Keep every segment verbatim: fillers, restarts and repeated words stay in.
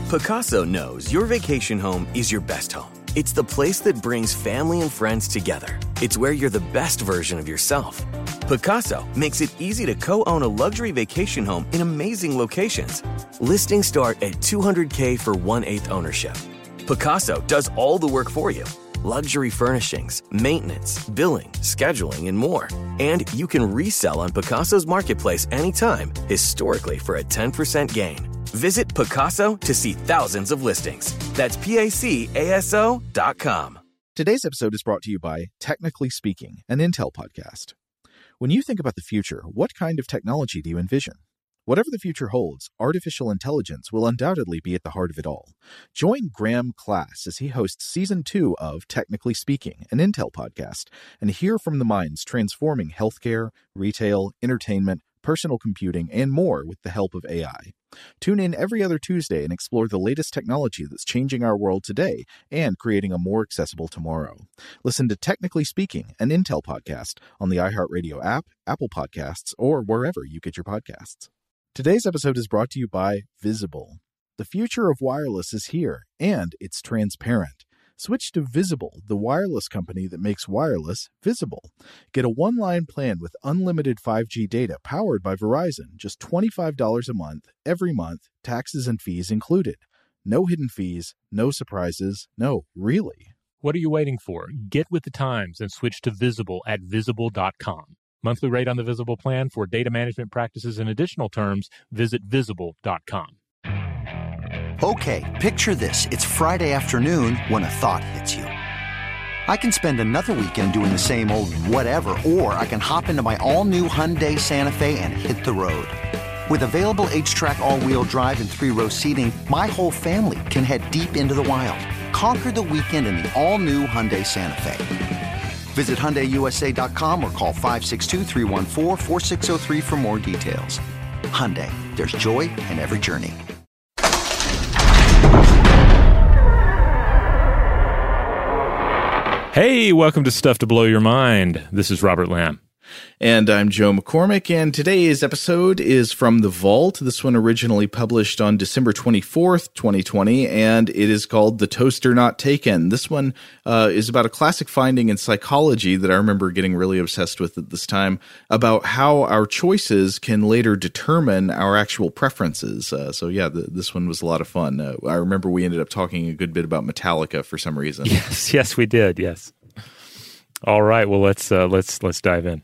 Pacaso knows your vacation home is your best home. It's the place that brings family and friends together. It's where you're the best version of yourself. Pacaso makes it easy to co-own a luxury vacation home in amazing locations. Listings start at two hundred thousand dollars for one-eighth ownership. Pacaso does all the work for you. Luxury furnishings, maintenance, billing, scheduling, and more. And you can resell on Pacaso's marketplace anytime, historically for a ten percent gain. Visit Pacaso to see thousands of listings. That's P A C A S O dot com. Today's episode is brought to you by Technically Speaking, an Intel podcast. When you think about the future, what kind of technology do you envision? Whatever the future holds, artificial intelligence will undoubtedly be at the heart of it all. Join Graham Class as he hosts Season two of Technically Speaking, an Intel podcast, and hear from the minds transforming healthcare, retail, entertainment, personal computing, and more with the help of A I. Tune in every other Tuesday and explore the latest technology that's changing our world today and creating a more accessible tomorrow. Listen to Technically Speaking, an Intel podcast on the iHeartRadio app, Apple Podcasts, or wherever you get your podcasts. Today's episode is brought to you by Visible. The future of wireless is here, and it's transparent. Switch to Visible, the wireless company that makes wireless visible. Get a one-line plan with unlimited five G data powered by Verizon, just twenty-five dollars a month, every month, taxes and fees included. No hidden fees, no surprises, no, really. What are you waiting for? Get with the times and switch to Visible at visible dot com. Monthly rate on the Visible plan for data management practices and additional terms, visit visible dot com. Okay, picture this. It's Friday afternoon when a thought hits you. I can spend another weekend doing the same old whatever, or I can hop into my all-new Hyundai Santa Fe and hit the road. With available H-Track all-wheel drive and three-row seating, my whole family can head deep into the wild. Conquer the weekend in the all-new Hyundai Santa Fe. Visit Hyundai U S A dot com or call five six two, three one four, four six zero three for more details. Hyundai, there's joy in every journey. Hey, welcome to Stuff to Blow Your Mind. This is Robert Lamb. And I'm Joe McCormick, and today's episode is from The Vault. This one originally published on December twenty-fourth, twenty twenty, and it is called The Toaster Not Taken. This one uh, is about a classic finding in psychology that I remember getting really obsessed with at this time, about how our choices can later determine our actual preferences. Uh, so yeah, the, this one was a lot of fun. Uh, I remember we ended up talking a good bit about Metallica for some reason. Yes, yes, we did, yes. All right, well, let's uh, let's let's dive in.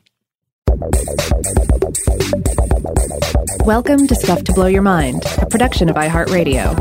Welcome to Stuff to Blow Your Mind, a production of iHeartRadio.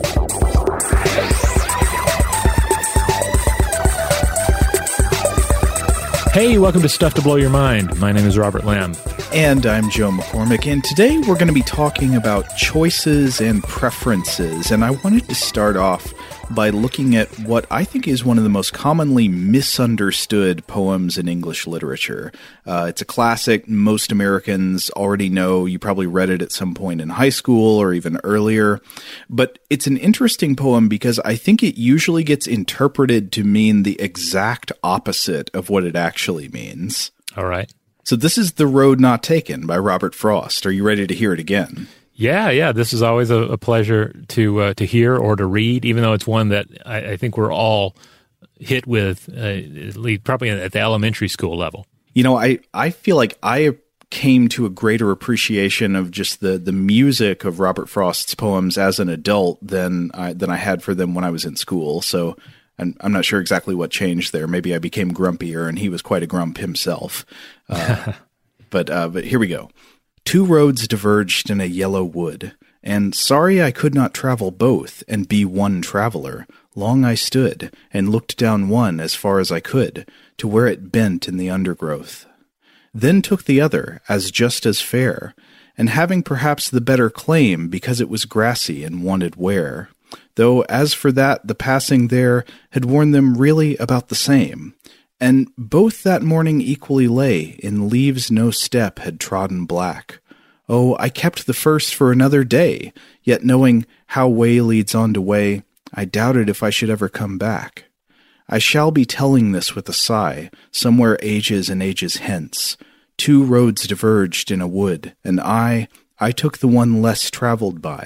Hey, welcome to Stuff to Blow Your Mind. My name is Robert Lamb. And I'm Joe McCormick, and today we're going to be talking about choices and preferences. And I wanted to start off by looking at what I think is one of the most commonly misunderstood poems in English literature. Uh, it's a classic most Americans already know. You probably read it at some point in high school or even earlier. But it's an interesting poem because I think it usually gets interpreted to mean the exact opposite of what it actually means. All right. So this is The Road Not Taken by Robert Frost. Are you ready to hear it again? Yeah, yeah. This is always a, a pleasure to uh, to hear or to read, even though it's one that I, I think we're all hit with, uh, at least probably at the elementary school level. You know, I, I feel like I came to a greater appreciation of just the, the music of Robert Frost's poems as an adult than I, than I had for them when I was in school. So I'm, I'm not sure exactly what changed there. Maybe I became grumpier, and he was quite a grump himself. Uh, but uh, but here we go. Two roads diverged in a yellow wood, and sorry I could not travel both and be one traveler. Long I stood, and looked down one as far as I could, to where it bent in the undergrowth. Then took the other, as just as fair, and having perhaps the better claim, because it was grassy and wanted wear. Though as for that, the passing there had worn them really about the same. And both that morning equally lay, in leaves no step had trodden black. Oh, I kept the first for another day, yet knowing how way leads on to way, I doubted if I should ever come back. I shall be telling this with a sigh, somewhere ages and ages hence. Two roads diverged in a wood, and I, I took the one less traveled by,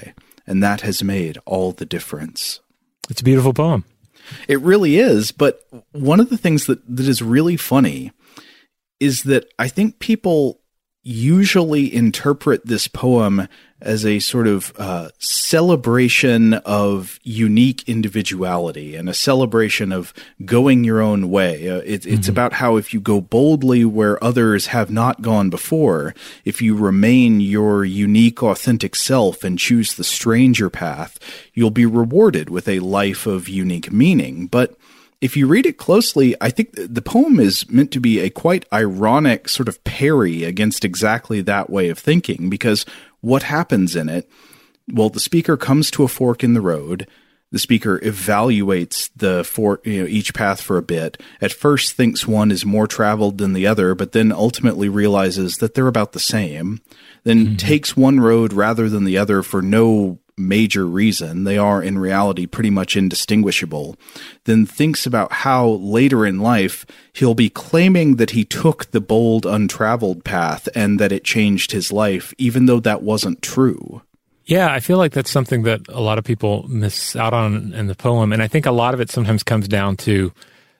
and that has made all the difference. It's a beautiful poem. It really is, but one of the things that, that is really funny is that I think people usually interpret this poem as a sort of uh, celebration of unique individuality and a celebration of going your own way. Uh, it, it's mm-hmm. about how if you go boldly where others have not gone before, if you remain your unique, authentic self and choose the stranger path, you'll be rewarded with a life of unique meaning. But if you read it closely, I think the poem is meant to be a quite ironic sort of parry against exactly that way of thinking, because what happens in it? Well, the speaker comes to a fork in the road. The speaker evaluates the fork, you know, each path for a bit. At first thinks one is more traveled than the other, but then ultimately realizes that they're about the same. Then mm-hmm. takes one road rather than the other for no major reason. They are in reality pretty much indistinguishable. Then thinks about how later in life he'll be claiming that he took the bold, untraveled path and that it changed his life, even though that wasn't true. Yeah, I feel like that's something that a lot of people miss out on in the poem. And I think a lot of it sometimes comes down to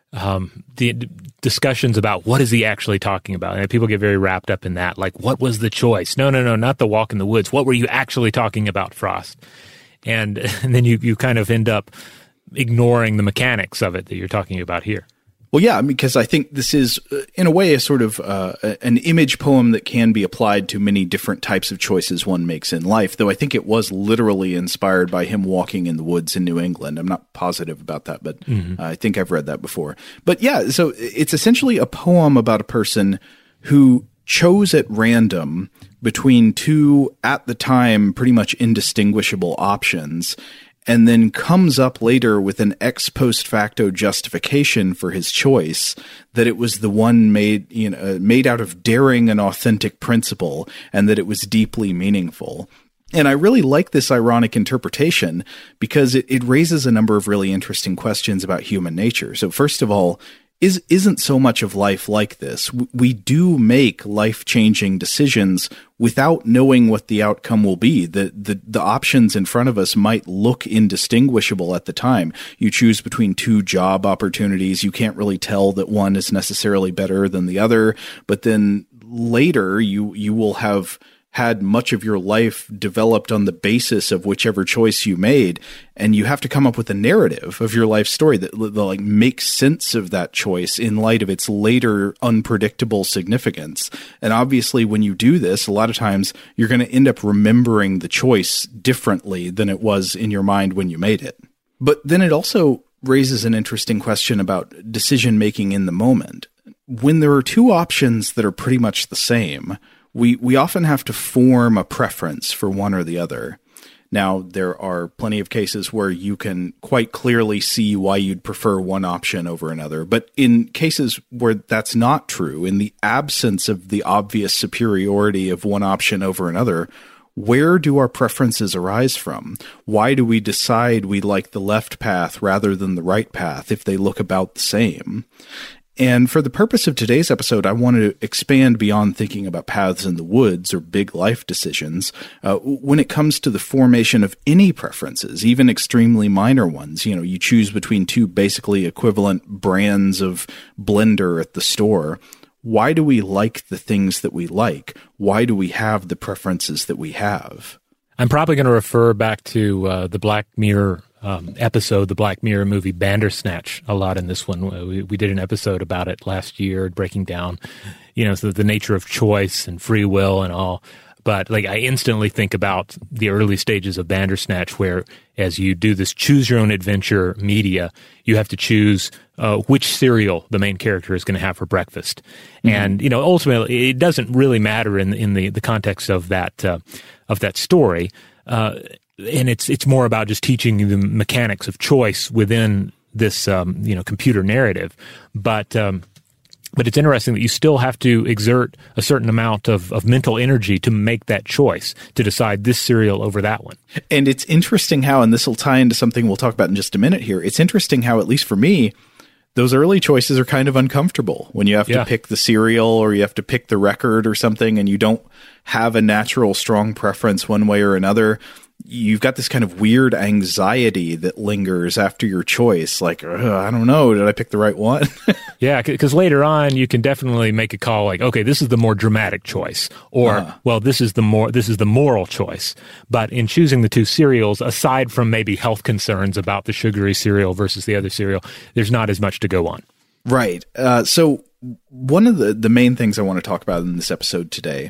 um, the d- discussions about what is he actually talking about. And people get very wrapped up in that. Like, what was the choice? No, no, no, not the walk in the woods. What were you actually talking about, Frost? And, and then you, you kind of end up ignoring the mechanics of it that you're talking about here. Well, yeah, because I think this is, in a way, a sort of uh, an image poem that can be applied to many different types of choices one makes in life, though I think it was literally inspired by him walking in the woods in New England. I'm not positive about that, but mm-hmm. uh, I think I've read that before. But yeah, so it's essentially a poem about a person who chose at random between two, at the time, pretty much indistinguishable options, and then comes up later with an ex post facto justification for his choice, that it was the one made, you know, made out of daring and authentic principle, and that it was deeply meaningful. And I really like this ironic interpretation because it, it raises a number of really interesting questions about human nature. So first of all, is, isn't so much of life like this. We do make life-changing decisions without knowing what the outcome will be. The, the, the options in front of us might look indistinguishable at the time. You choose between two job opportunities. You can't really tell that one is necessarily better than the other, but then later you, you will have had much of your life developed on the basis of whichever choice you made, and you have to come up with a narrative of your life story that, that like makes sense of that choice in light of its later unpredictable significance. And obviously when you do this, a lot of times you're going to end up remembering the choice differently than it was in your mind when you made it. But then it also raises an interesting question about decision making in the moment. When there are two options that are pretty much the same, We we often have to form a preference for one or the other. Now, there are plenty of cases where you can quite clearly see why you'd prefer one option over another. But in cases where that's not true, in the absence of the obvious superiority of one option over another, where do our preferences arise from? Why do we decide we like the left path rather than the right path if they look about the same? And for the purpose of today's episode, I want to expand beyond thinking about paths in the woods or big life decisions. Uh, when it comes to the formation of any preferences, even extremely minor ones, you know, you choose between two basically equivalent brands of blender at the store. Why do we like the things that we like? Why do we have the preferences that we have? I'm probably going to refer back to uh, the Black Mirror Um, episode, the Black Mirror movie Bandersnatch, a lot in this one. We, we did an episode about it last year, breaking down, you know, so the nature of choice and free will and all. But like, I instantly think about the early stages of Bandersnatch, where as you do this choose your own adventure media, you have to choose uh, which cereal the main character is going to have for breakfast. Mm-hmm. And, you know, ultimately, it doesn't really matter in in the, the context of that uh, of that story. Uh, And it's it's more about just teaching the mechanics of choice within this um, you know computer narrative, but um, but it's interesting that you still have to exert a certain amount of, of mental energy to make that choice, to decide this cereal over that one. And it's interesting how, and this will tie into something we'll talk about in just a minute here. It's interesting how, at least for me, those early choices are kind of uncomfortable when you have to yeah. pick the cereal or you have to pick the record or something, and you don't have a natural strong preference one way or another. you've got this kind of weird anxiety that lingers after your choice. Like, I don't know, did I pick the right one? Yeah, because later on you can definitely make a call like, okay, this is the more dramatic choice, or uh-huh. well, this is the more this is the moral choice. But in choosing the two cereals, aside from maybe health concerns about the sugary cereal versus the other cereal, there's not as much to go on. Right. Uh, so one of the the main things I want to talk about in this episode today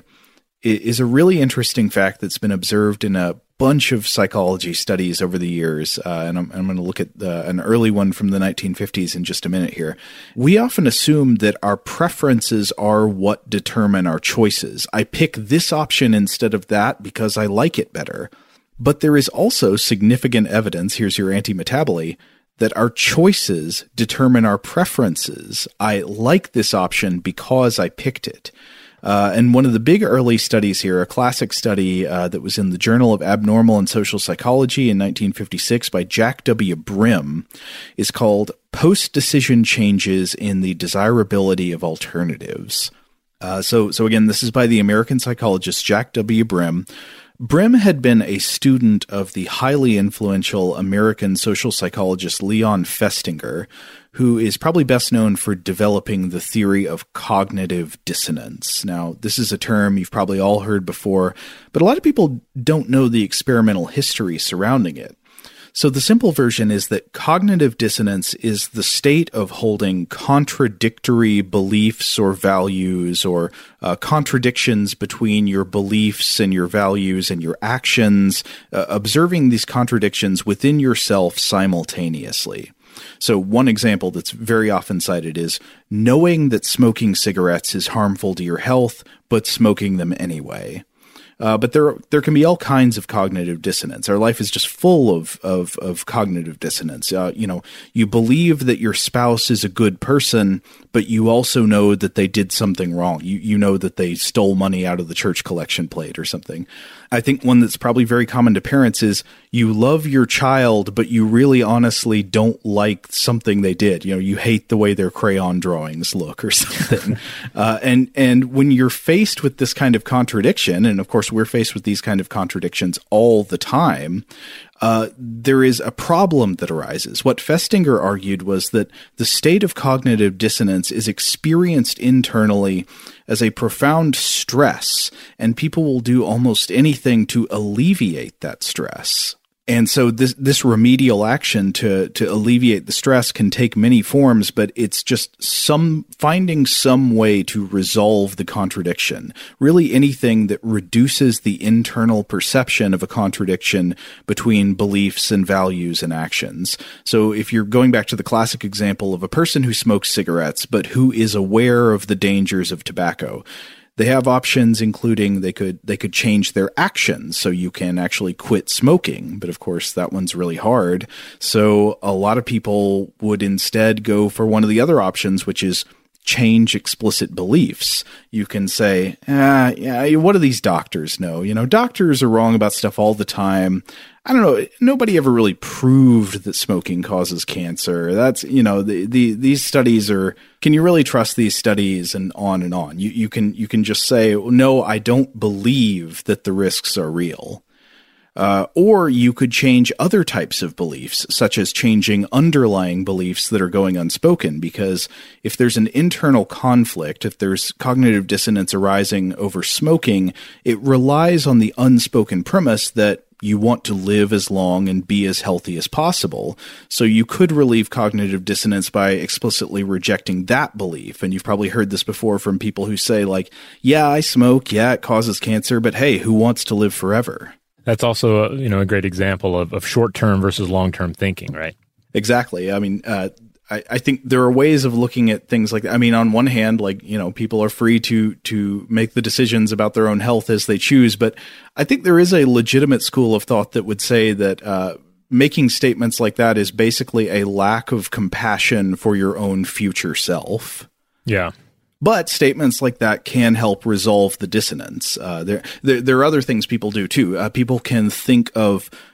is a really interesting fact that's been observed in a bunch of psychology studies over the years, uh, and I'm, I'm going to look at uh, an early one from the nineteen fifties in just a minute here. We often assume that our preferences are what determine our choices. I pick this option instead of that because I like it better. But there is also significant evidence, here's your anti-metaboly, that our choices determine our preferences. I like this option because I picked it. Uh, and one of the big early studies here, a classic study uh, that was in the Journal of Abnormal and Social Psychology in nineteen fifty-six by Jack W. Brim, is called Post-Decision Changes in the Desirability of Alternatives. Uh, so, so again, this is by the American psychologist Jack W. Brim. Brim had been a student of the highly influential American social psychologist Leon Festinger, who is probably best known for developing the theory of cognitive dissonance. Now, this is a term you've probably all heard before, but a lot of people don't know the experimental history surrounding it. So the simple version is that cognitive dissonance is the state of holding contradictory beliefs or values, or uh, contradictions between your beliefs and your values and your actions, uh, observing these contradictions within yourself simultaneously. So one example that's very often cited is knowing that smoking cigarettes is harmful to your health, but smoking them anyway. Uh, but there there can be all kinds of cognitive dissonance. Our life is just full of of, of cognitive dissonance. Uh, you know, you believe that your spouse is a good person, but you also know that they did something wrong. You you know that they stole money out of the church collection plate or something. I think one that's probably very common to parents is you love your child, but you really honestly don't like something they did. You know, you hate the way their crayon drawings look or something. uh, and and when you're faced with this kind of contradiction, and of course we're faced with these kind of contradictions all the time, uh, there is a problem that arises. What Festinger argued was that the state of cognitive dissonance is experienced internally as a profound stress, and people will do almost anything to alleviate that stress. And so this this remedial action to to alleviate the stress can take many forms, but it's just some finding some way to resolve the contradiction. Really anything that reduces the internal perception of a contradiction between beliefs and values and actions. So if you're going back to the classic example of a person who smokes cigarettes, but who is aware of the dangers of tobacco, they have options including they could they could change their actions so you can actually quit smoking. But of course, that one's really hard. So a lot of people would instead go for one of the other options, which is change explicit beliefs. You can say, ah, yeah, what do these doctors know? You know, doctors are wrong about stuff all the time. I don't know. Nobody ever really proved that smoking causes cancer. That's, you know, the, the, these studies are, can you really trust these studies, and on and on? You, you can, you can just say, no, I don't believe that the risks are real. Uh, or you could change other types of beliefs, such as changing underlying beliefs that are going unspoken, because if there's an internal conflict, if there's cognitive dissonance arising over smoking, it relies on the unspoken premise that you want to live as long and be as healthy as possible. So you could relieve cognitive dissonance by explicitly rejecting that belief. And you've probably heard this before from people who say, like, yeah, I smoke, yeah, it causes cancer, but hey, who wants to live forever? That's also a, you know, a great example of, of short-term versus long-term thinking, right? Exactly. I mean, uh, I, I think there are ways of looking at things like that. I mean, on one hand, like, you know, people are free to to make the decisions about their own health as they choose. But I think there is a legitimate school of thought that would say that uh, making statements like that is basically a lack of compassion for your own future self. Yeah. But statements like that can help resolve the dissonance. Uh, there, there, there are other things people do too. Uh, people can think of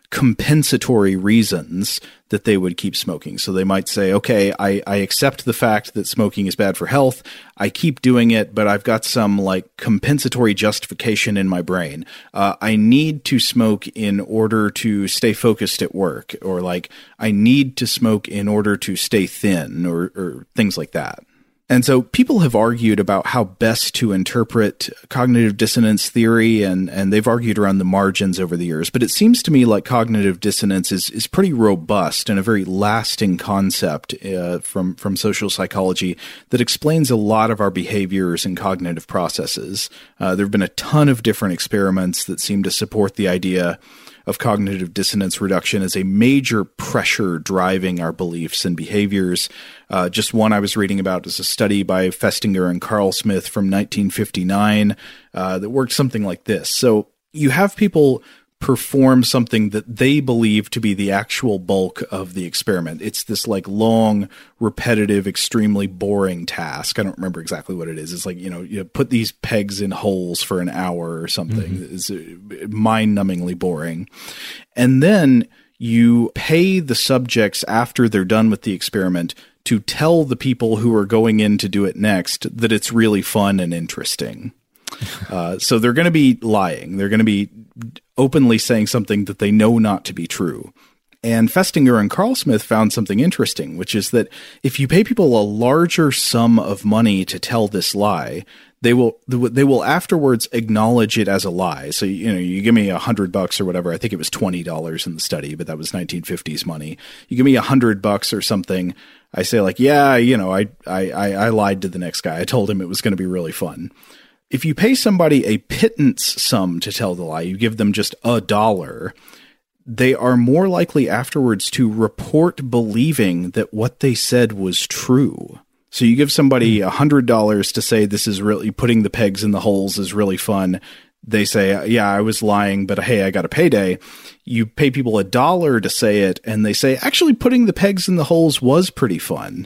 compensatory reasons that they would keep smoking. So they might say, okay, I, I accept the fact that smoking is bad for health. I keep doing it, but I've got some like compensatory justification in my brain. Uh, I need to smoke in order to stay focused at work, or like I need to smoke in order to stay thin, or, or things like that. And so people have argued about how best to interpret cognitive dissonance theory, and, and they've argued around the margins over the years. But it seems to me like cognitive dissonance is, is pretty robust and a very lasting concept uh, from, from social psychology that explains a lot of our behaviors and cognitive processes. Uh, there have been a ton of different experiments that seem to support the idea of cognitive dissonance reduction as a major pressure driving our beliefs and behaviors. Uh, just one I was reading about is a study by Festinger and Carlsmith from nineteen fifty-nine uh, that worked something like this. So you have people perform something that they believe to be the actual bulk of the experiment. It's this like long, repetitive, extremely boring task. I don't remember exactly what it is. It's like, you know, you put these pegs in holes for an hour or something. Mm-hmm. It's mind-numbingly boring. And then you pay the subjects after they're done with the experiment to tell the people who are going in to do it next that it's really fun and interesting. Uh, so they're going to be lying. They're going to be openly saying something that they know not to be true. And Festinger and Carlsmith found something interesting, which is that if you pay people a larger sum of money to tell this lie, they will they will afterwards acknowledge it as a lie. So, you know, you give me a hundred bucks or whatever. I think it was twenty dollars in the study, but that was nineteen fifties money. You give me a hundred bucks or something. I say like, yeah, you know, I I I lied to the next guy. I told him it was going to be really fun. If you pay somebody a pittance sum to tell the lie, you give them just a dollar, they are more likely afterwards to report believing that what they said was true. So you give somebody a hundred dollars to say this is really, putting the pegs in the holes is really fun. They say, yeah, I was lying, but hey, I got a payday. You pay people a dollar to say it, and they say, actually, putting the pegs in the holes was pretty fun.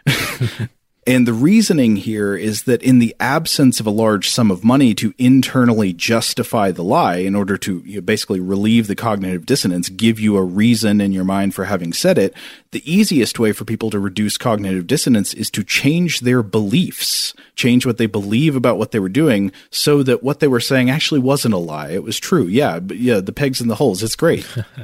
And the reasoning here is that in the absence of a large sum of money to internally justify the lie, in order to, you know, basically relieve the cognitive dissonance, give you a reason in your mind for having said it, the easiest way for people to reduce cognitive dissonance is to change their beliefs, change what they believe about what they were doing, so that what they were saying actually wasn't a lie. It was true. Yeah, but yeah, the pegs in the holes. It's great.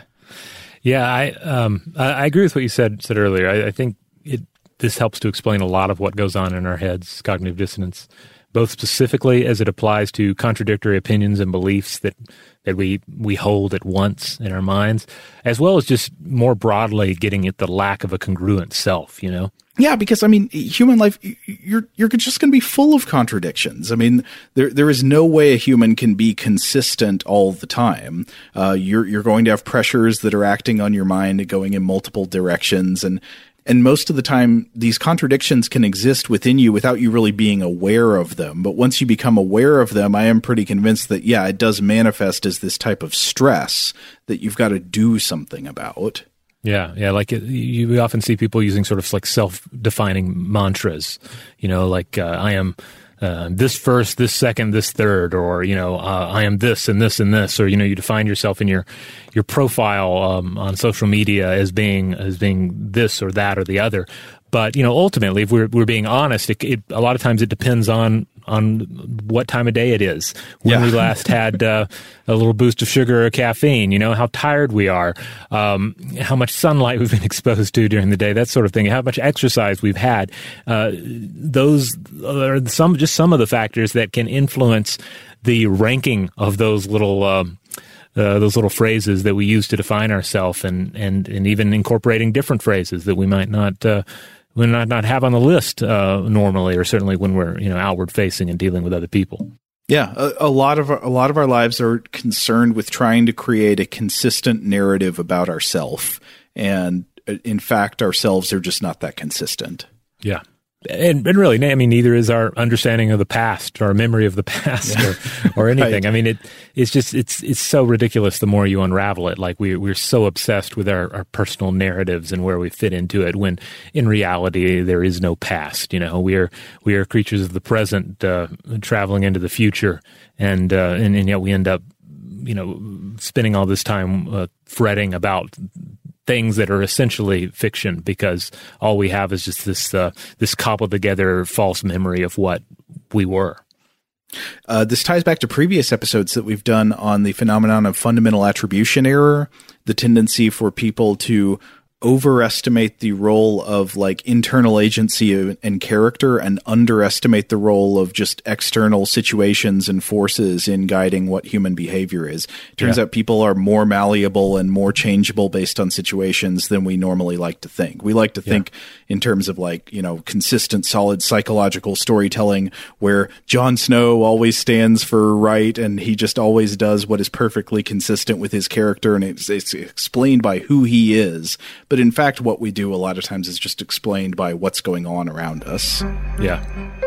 yeah, I um, I, I agree with what you said said earlier. I, I think it. This helps to explain a lot of what goes on in our heads, cognitive dissonance, both specifically as it applies to contradictory opinions and beliefs that, that we, we hold at once in our minds, as well as just more broadly getting at the lack of a congruent self, you know? Yeah, because I mean, human life, you're you're just going to be full of contradictions. I mean, there there is no way a human can be consistent all the time. Uh, you're you're going to have pressures that are acting on your mind and going in multiple directions, and And most of the time, these contradictions can exist within you without you really being aware of them. But once you become aware of them, I am pretty convinced that, yeah, it does manifest as this type of stress that you've got to do something about. Yeah, yeah. Like it, you often see people using sort of like self-defining mantras, you know, like uh, I am uh, this first, this second, this third, or, you know, uh, I am this and this and this, or, you know, you define yourself in your your profile um, on social media as being as being this or that or the other. But, you know, ultimately, if we're we're being honest, it, it, a lot of times it depends on on what time of day it is, when yeah. we last had uh, a little boost of sugar or caffeine, you know, how tired we are, um, how much sunlight we've been exposed to during the day, that sort of thing, how much exercise we've had. Uh, those are some just some of the factors that can influence the ranking of those little um, Uh, those little phrases that we use to define ourselves, and, and, and even incorporating different phrases that we might not uh, we might not have on the list uh, normally, or certainly when we're, you know, outward facing and dealing with other people. Yeah, a, a lot of our, a lot of our lives are concerned with trying to create a consistent narrative about ourselves, and in fact, ourselves are just not that consistent. Yeah. And, and really, I mean, neither is our understanding of the past, or our memory of the past, yeah. or, or anything. Right. I mean, it it's just it's it's so ridiculous the more you unravel it. Like we we're so obsessed with our, our personal narratives and where we fit into it, when in reality there is no past. You know, we are we are creatures of the present, uh, traveling into the future, and uh, and and yet we end up you know, spending all this time uh, fretting about things that are essentially fiction, because all we have is just this uh, this cobbled together false memory of what we were. Uh, this ties back to previous episodes that we've done on the phenomenon of fundamental attribution error, the tendency for people to overestimate the role of like internal agency and character and underestimate the role of just external situations and forces in guiding what human behavior is. It turns yeah. out people are more malleable and more changeable based on situations than we normally like to think. We like to yeah. think in terms of like, you know, consistent, solid psychological storytelling where Jon Snow always stands for right and he just always does what is perfectly consistent with his character, and it's, it's explained by who he is. But in fact, what we do a lot of times is just explained by what's going on around us. Yeah.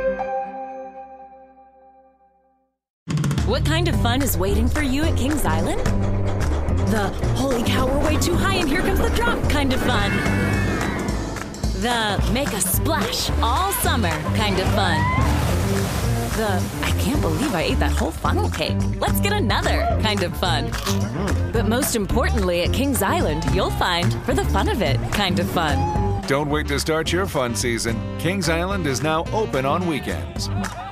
What kind of fun is waiting for you at Kings Island? The holy cow, we're way too high and here comes the drop kind of fun. The make a splash all summer kind of fun. The I can't believe I ate that whole funnel cake. Let's get another kind of fun. But most importantly, at Kings Island, you'll find for the fun of it kind of fun. Don't wait to start your fun season. Kings Island is now open on weekends.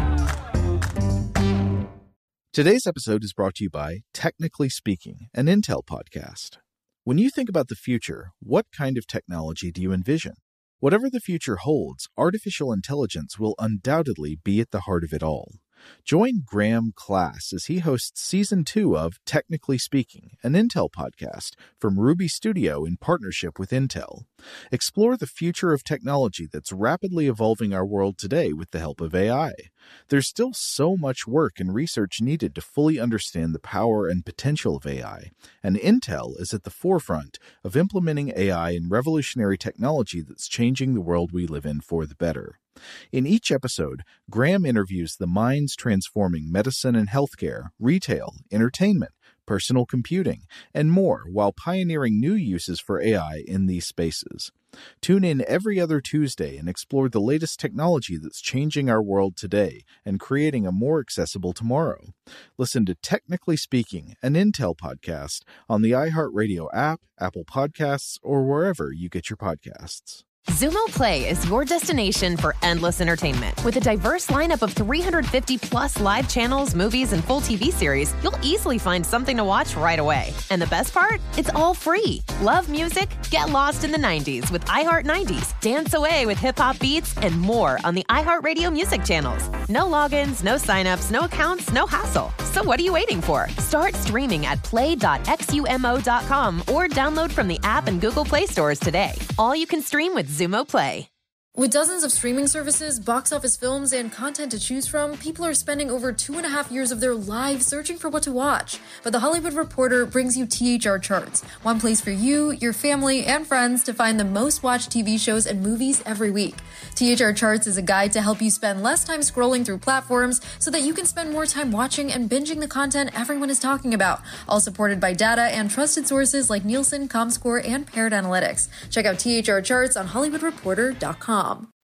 Today's episode is brought to you by Technically Speaking, an Intel podcast. When you think about the future, what kind of technology do you envision? Whatever the future holds, artificial intelligence will undoubtedly be at the heart of it all. Join Graham Class as he hosts Season two of Technically Speaking, an Intel podcast from Ruby Studio in partnership with Intel. Explore the future of technology that's rapidly evolving our world today with the help of A I. There's still so much work and research needed to fully understand the power and potential of A I, and Intel is at the forefront of implementing A I in revolutionary technology that's changing the world we live in for the better. In each episode, Graham interviews the minds transforming medicine and healthcare, retail, entertainment, personal computing, and more while pioneering new uses for A I in these spaces. Tune in every other Tuesday and explore the latest technology that's changing our world today and creating a more accessible tomorrow. Listen to Technically Speaking, an Intel podcast on the iHeartRadio app, Apple Podcasts, or wherever you get your podcasts. Xumo Play is your destination for endless entertainment. With a diverse lineup of three hundred fifty plus live channels, movies, and full T V series, you'll easily find something to watch right away. And the best part? It's all free. Love music? Get lost in the nineties with iHeart nineties. Dance away with hip-hop beats and more on the iHeartRadio music channels. No logins, no signups, no accounts, no hassle. So what are you waiting for? Start streaming at play dot xumo dot com or download from the app and Google Play stores today. All you can stream with Xumo Play. With dozens of streaming services, box office films, and content to choose from, people are spending over two and a half years of their lives searching for what to watch. But The Hollywood Reporter brings you T H R Charts, one place for you, your family, and friends to find the most watched T V shows and movies every week. T H R Charts is a guide to help you spend less time scrolling through platforms so that you can spend more time watching and binging the content everyone is talking about, all supported by data and trusted sources like Nielsen, Comscore, and Paired Analytics. Check out T H R Charts on hollywood reporter dot com.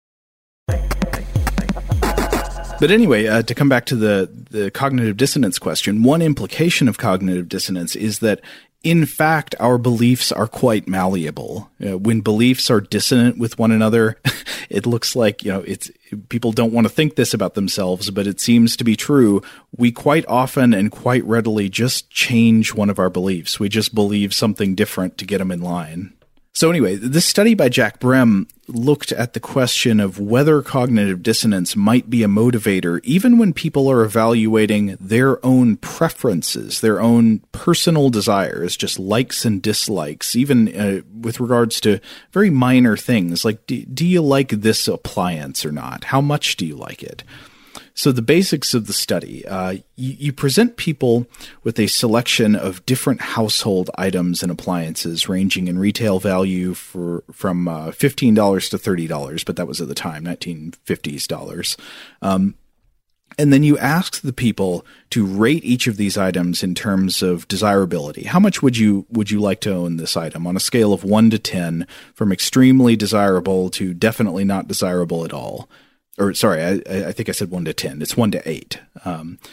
But anyway, uh, to come back to the, the cognitive dissonance question, one implication of cognitive dissonance is that, in fact, our beliefs are quite malleable. Uh, when beliefs are dissonant with one another, it looks like, you know, it's people don't want to think this about themselves, but it seems to be true. We quite often and quite readily just change one of our beliefs. We just believe something different to get them in line. So anyway, this study by Jack Brem looked at the question of whether cognitive dissonance might be a motivator even when people are evaluating their own preferences, their own personal desires, just likes and dislikes, even uh, with regards to very minor things like, do, do you like this appliance or not? How much do you like it? So the basics of the study, uh, you, you present people with a selection of different household items and appliances ranging in retail value for from uh, fifteen dollars to thirty dollars, but that was at the time, nineteen fifties dollars. Um, and then you ask the people to rate each of these items in terms of desirability. How much would you would you like to own this item on a scale of one to ten, from extremely desirable to definitely not desirable at all? Or sorry, I, I think I said one to ten. It's one to eight. Um,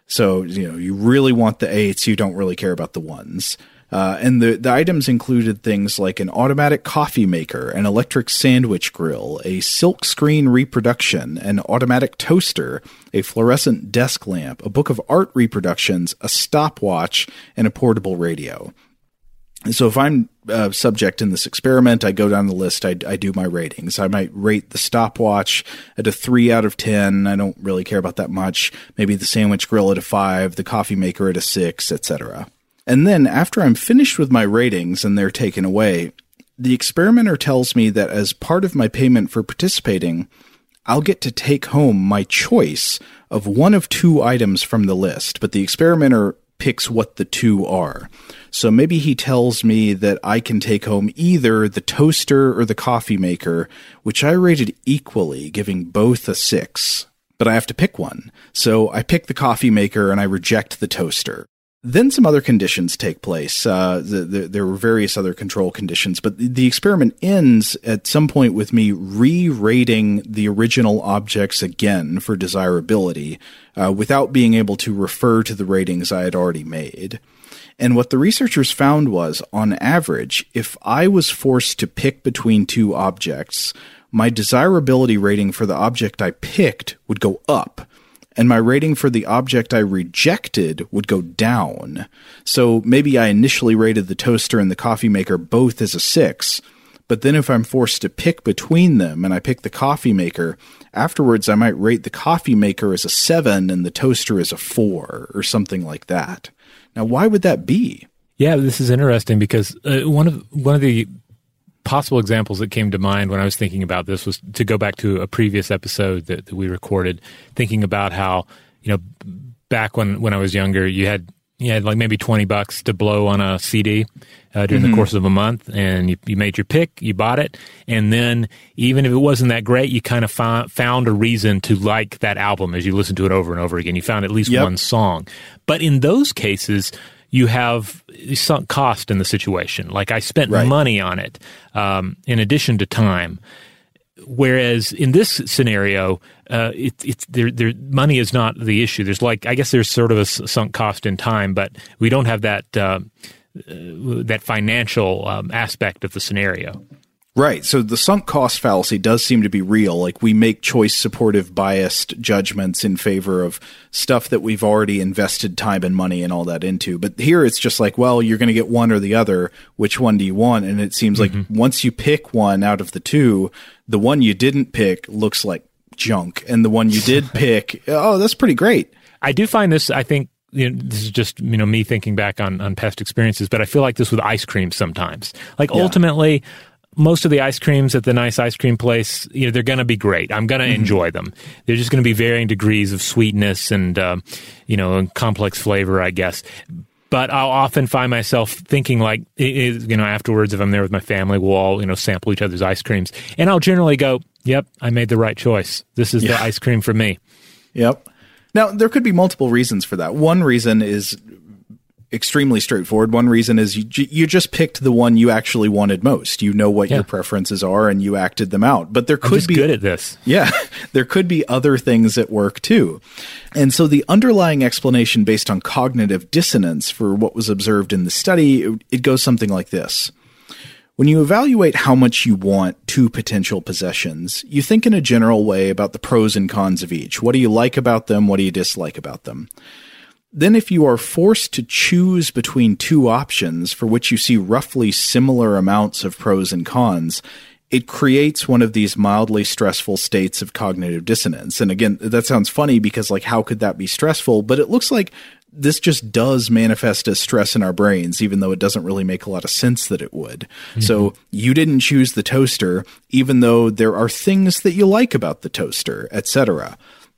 So, you know, you really want the eights, you don't really care about the ones. Uh, and the, the items included things like an automatic coffee maker, an electric sandwich grill, a silk screen reproduction, an automatic toaster, a fluorescent desk lamp, a book of art reproductions, a stopwatch, and a portable radio. And so if I'm uh, subject in this experiment, I go down the list, I, I do my ratings. I might rate the stopwatch at a three out of ten. I don't really care about that much. Maybe the sandwich grill at a five, the coffee maker at a six, et cetera. And then after I'm finished with my ratings and they're taken away, the experimenter tells me that as part of my payment for participating, I'll get to take home my choice of one of two items from the list, but the experimenter picks what the two are. So maybe he tells me that I can take home either the toaster or the coffee maker, which I rated equally, giving both a six. But I have to pick one. So I pick the coffee maker and I reject the toaster. Then some other conditions take place. Uh, the, the, there were various other control conditions, but the, the experiment ends at some point with me re-rating the original objects again for desirability uh, without being able to refer to the ratings I had already made. And what the researchers found was, on average, if I was forced to pick between two objects, my desirability rating for the object I picked would go up, and my rating for the object I rejected would go down. So maybe I initially rated the toaster and the coffee maker both as a six, but then if I'm forced to pick between them and I pick the coffee maker, afterwards I might rate the coffee maker as a seven and the toaster as a four or something like that. Now, why would that be? Yeah, this is interesting because uh, one of one of the possible examples that came to mind when I was thinking about this was to go back to a previous episode that, that we recorded, thinking about how, you know, back when, when I was younger, you had you had like maybe twenty bucks to blow on a C D uh, during mm-hmm. the course of a month, and you, you made your pick, you bought it, and then even if it wasn't that great, you kind of found, found a reason to like that album as you listened to it over and over again. You found at least yep. one song. But in those cases, you have sunk cost in the situation. Like I spent right. money on it um, in addition to time. Whereas in this scenario, uh, it, it's there, there, money is not the issue. There's like, I guess there's sort of a sunk cost in time, but we don't have that uh, that financial um, aspect of the scenario. Right. So the sunk cost fallacy does seem to be real. Like we make choice supportive biased judgments in favor of stuff that we've already invested time and money and all that into. But here it's just like, well, you're going to get one or the other. Which one do you want? And it seems mm-hmm. like once you pick one out of the two, the one you didn't pick looks like junk. And the one you did pick, oh, that's pretty great. I do find this, I think, you know, this is just, you know, me thinking back on, on past experiences, but I feel like this with ice cream sometimes. Like yeah. ultimately, most of the ice creams at the nice ice cream place, you know, they're going to be great. I'm going to mm-hmm. enjoy them. They're just going to be varying degrees of sweetness and, um, you know, and complex flavor, I guess. But I'll often find myself thinking like, you know, afterwards, if I'm there with my family, we'll all, you know, sample each other's ice creams. And I'll generally go, yep, I made the right choice. This is yeah. the ice cream for me. Yep. Now, there could be multiple reasons for that. One reason is extremely straightforward. One reason is you, you just picked the one you actually wanted most. You know what yeah. your preferences are and you acted them out. But there could I'm just be good at this. Yeah, there could be other things at work too. And so the underlying explanation based on cognitive dissonance for what was observed in the study, it, it goes something like this. When you evaluate how much you want two potential possessions, you think in a general way about the pros and cons of each. What do you like about them? What do you dislike about them? Then if you are forced to choose between two options for which you see roughly similar amounts of pros and cons, it creates one of these mildly stressful states of cognitive dissonance. And again, that sounds funny because like, how could that be stressful? But it looks like this just does manifest as stress in our brains, even though it doesn't really make a lot of sense that it would. Mm-hmm. So you didn't choose the toaster, even though there are things that you like about the toaster, et cetera.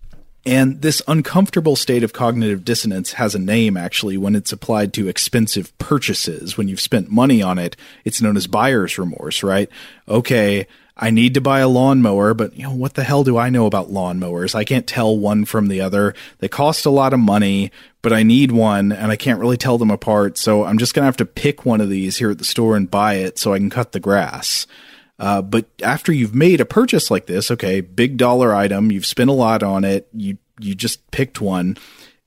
And this uncomfortable state of cognitive dissonance has a name, actually, when it's applied to expensive purchases. When you've spent money on it, it's known as buyer's remorse, right? Okay, I need to buy a lawnmower, but you know, what the hell do I know about lawnmowers? I can't tell one from the other. They cost a lot of money, but I need one, and I can't really tell them apart, so I'm just going to have to pick one of these here at the store and buy it so I can cut the grass. Uh, but after you've made a purchase like this, okay, big dollar item, you've spent a lot on it, you you just picked one,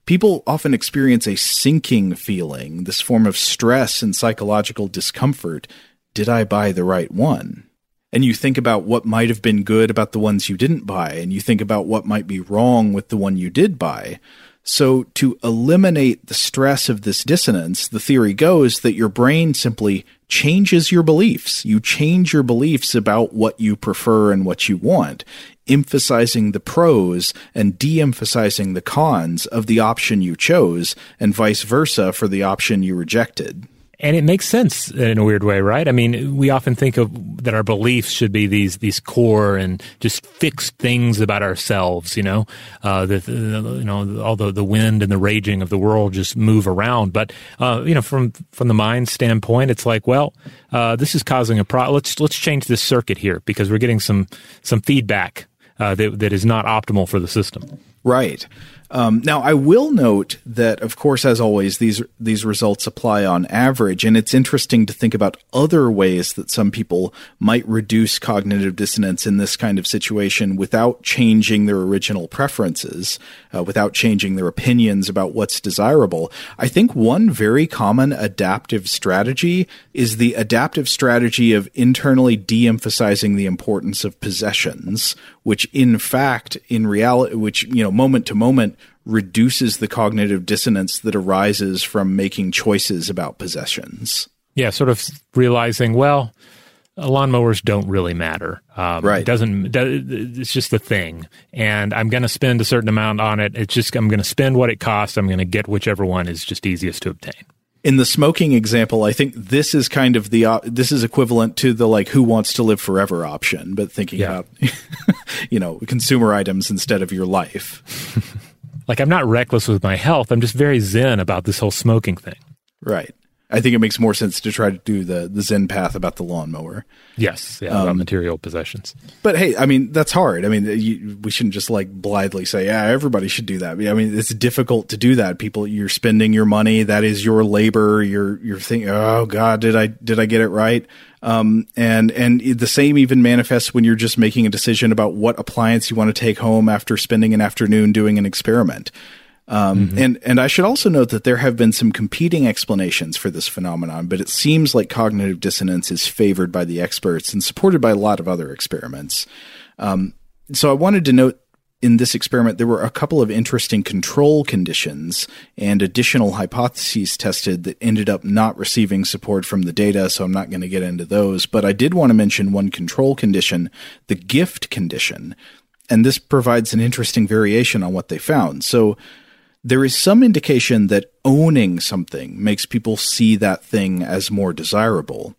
people often experience a sinking feeling, this form of stress and psychological discomfort. Did I buy the right one? And you think about what might have been good about the ones you didn't buy, and you think about what might be wrong with the one you did buy. So to eliminate the stress of this dissonance, the theory goes that your brain simply changes your beliefs. You change your beliefs about what you prefer and what you want, emphasizing the pros and de-emphasizing the cons of the option you chose, and vice versa for the option you rejected. And it makes sense in a weird way, right? I mean, we often think of that our beliefs should be these these core and just fixed things about ourselves, you know, uh, that, you know, all the, the wind and the raging of the world just move around. But, uh, you know, from from the mind standpoint, it's like, well, uh, this is causing a problem. Let's, let's change this circuit here because we're getting some, some feedback uh, that that is not optimal for the system. Right. Um, now, I will note that, of course, as always, these these results apply on average, and it's interesting to think about other ways that some people might reduce cognitive dissonance in this kind of situation without changing their original preferences, uh, without changing their opinions about what's desirable. I think one very common adaptive strategy is the adaptive strategy of internally de-emphasizing the importance of possessions, which in fact, in reality, which, you know, moment to moment, reduces the cognitive dissonance that arises from making choices about possessions. Yeah, sort of realizing, well, lawnmowers don't really matter. Um, right. It doesn't, it's just a thing. And I'm going to spend a certain amount on it. It's just, I'm going to spend what it costs. I'm going to get whichever one is just easiest to obtain. In the smoking example, I think this is kind of the, uh, this is equivalent to the like who wants to live forever option, but thinking yeah. about, you know, consumer items instead of your life. Like, I'm not reckless with my health. I'm just very zen about this whole smoking thing. Right. I think it makes more sense to try to do the, the Zen path about the lawnmower. Yes, yeah, um, about material possessions. But hey, I mean, that's hard. I mean, you, we shouldn't just like blithely say, yeah, everybody should do that. I mean, it's difficult to do that. People, you're spending your money. That is your labor. You're, you're thinking, oh God, did I, did I get it right? Um, and, and the same even manifests when you're just making a decision about what appliance you want to take home after spending an afternoon doing an experiment. Um, mm-hmm. and, and I should also note that there have been some competing explanations for this phenomenon, but it seems like cognitive dissonance is favored by the experts and supported by a lot of other experiments. Um, so I wanted to note in this experiment, there were a couple of interesting control conditions and additional hypotheses tested that ended up not receiving support from the data, so I'm not going to get into those. But I did want to mention one control condition, the gift condition, and this provides an interesting variation on what they found. So there is some indication that owning something makes people see that thing as more desirable.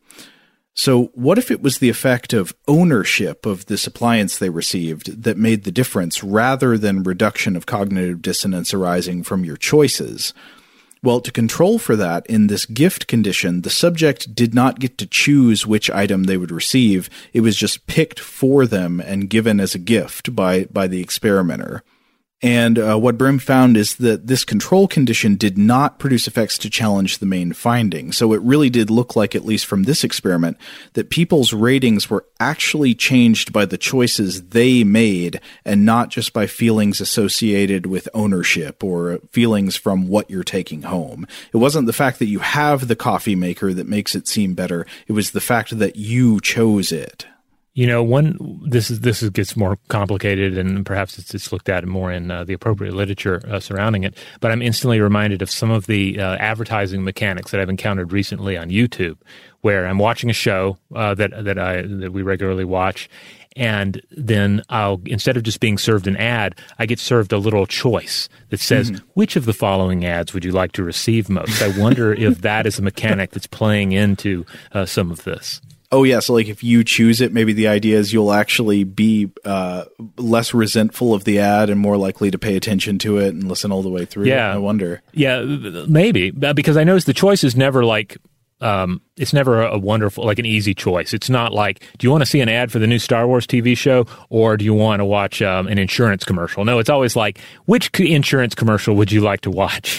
So what if it was the effect of ownership of this appliance they received that made the difference rather than reduction of cognitive dissonance arising from your choices? Well, to control for that, in this gift condition, the subject did not get to choose which item they would receive. It was just picked for them and given as a gift by, by the experimenter. And uh, what Brim found is that this control condition did not produce effects to challenge the main finding. So it really did look like, at least from this experiment, that people's ratings were actually changed by the choices they made and not just by feelings associated with ownership or feelings from what you're taking home. It wasn't the fact that you have the coffee maker that makes it seem better. It was the fact that you chose it. You know, one this is this is, gets more complicated, and perhaps it's, it's looked at more in uh, the appropriate literature uh, surrounding it. But I'm instantly reminded of some of the uh, advertising mechanics that I've encountered recently on YouTube, where I'm watching a show uh, that that I that we regularly watch, and then I'll, instead of just being served an ad, I get served a little choice that says, mm-hmm. which of the following ads would you like to receive most? I wonder if that is a mechanic that's playing into uh, some of this. Oh, yeah. So like if you choose it, maybe the idea is you'll actually be uh, less resentful of the ad and more likely to pay attention to it and listen all the way through. Yeah. I wonder. Yeah, maybe. Because I notice the choice is never like, um, it's never a wonderful, like an easy choice. It's not like, do you want to see an ad for the new Star Wars T V show, or do you want to watch um, an insurance commercial? No, it's always like, which insurance commercial would you like to watch?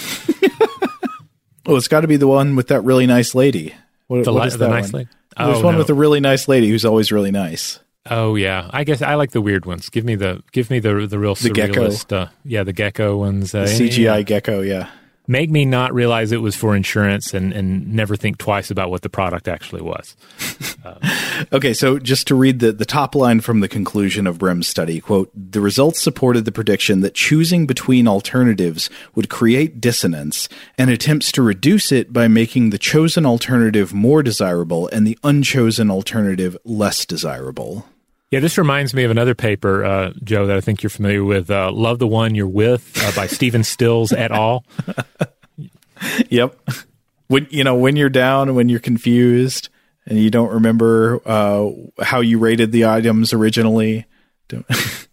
Oh, it's got to be the one with that really nice lady. What, the what li- is the that nice one? lady? There's oh, one no. with a really nice lady who's always really nice. Oh yeah, I guess I like the weird ones. Give me the give me the the real the surrealist. gecko. Uh, yeah, the gecko ones. Uh, the C G I yeah. gecko. Yeah. Make me not realize it was for insurance and, and never think twice about what the product actually was. Um, okay, so just to read the, the top line from the conclusion of Brim's study, quote, the results supported the prediction that choosing between alternatives would create dissonance, and attempts to reduce it by making the chosen alternative more desirable and the unchosen alternative less desirable. Yeah, this reminds me of another paper, uh, Joe, that I think you're familiar with, uh, Love the One You're With uh, by Stephen Stills et al. Yep. When, you know, when you're down, when you're confused, and you don't remember uh, how you rated the items originally. Don't.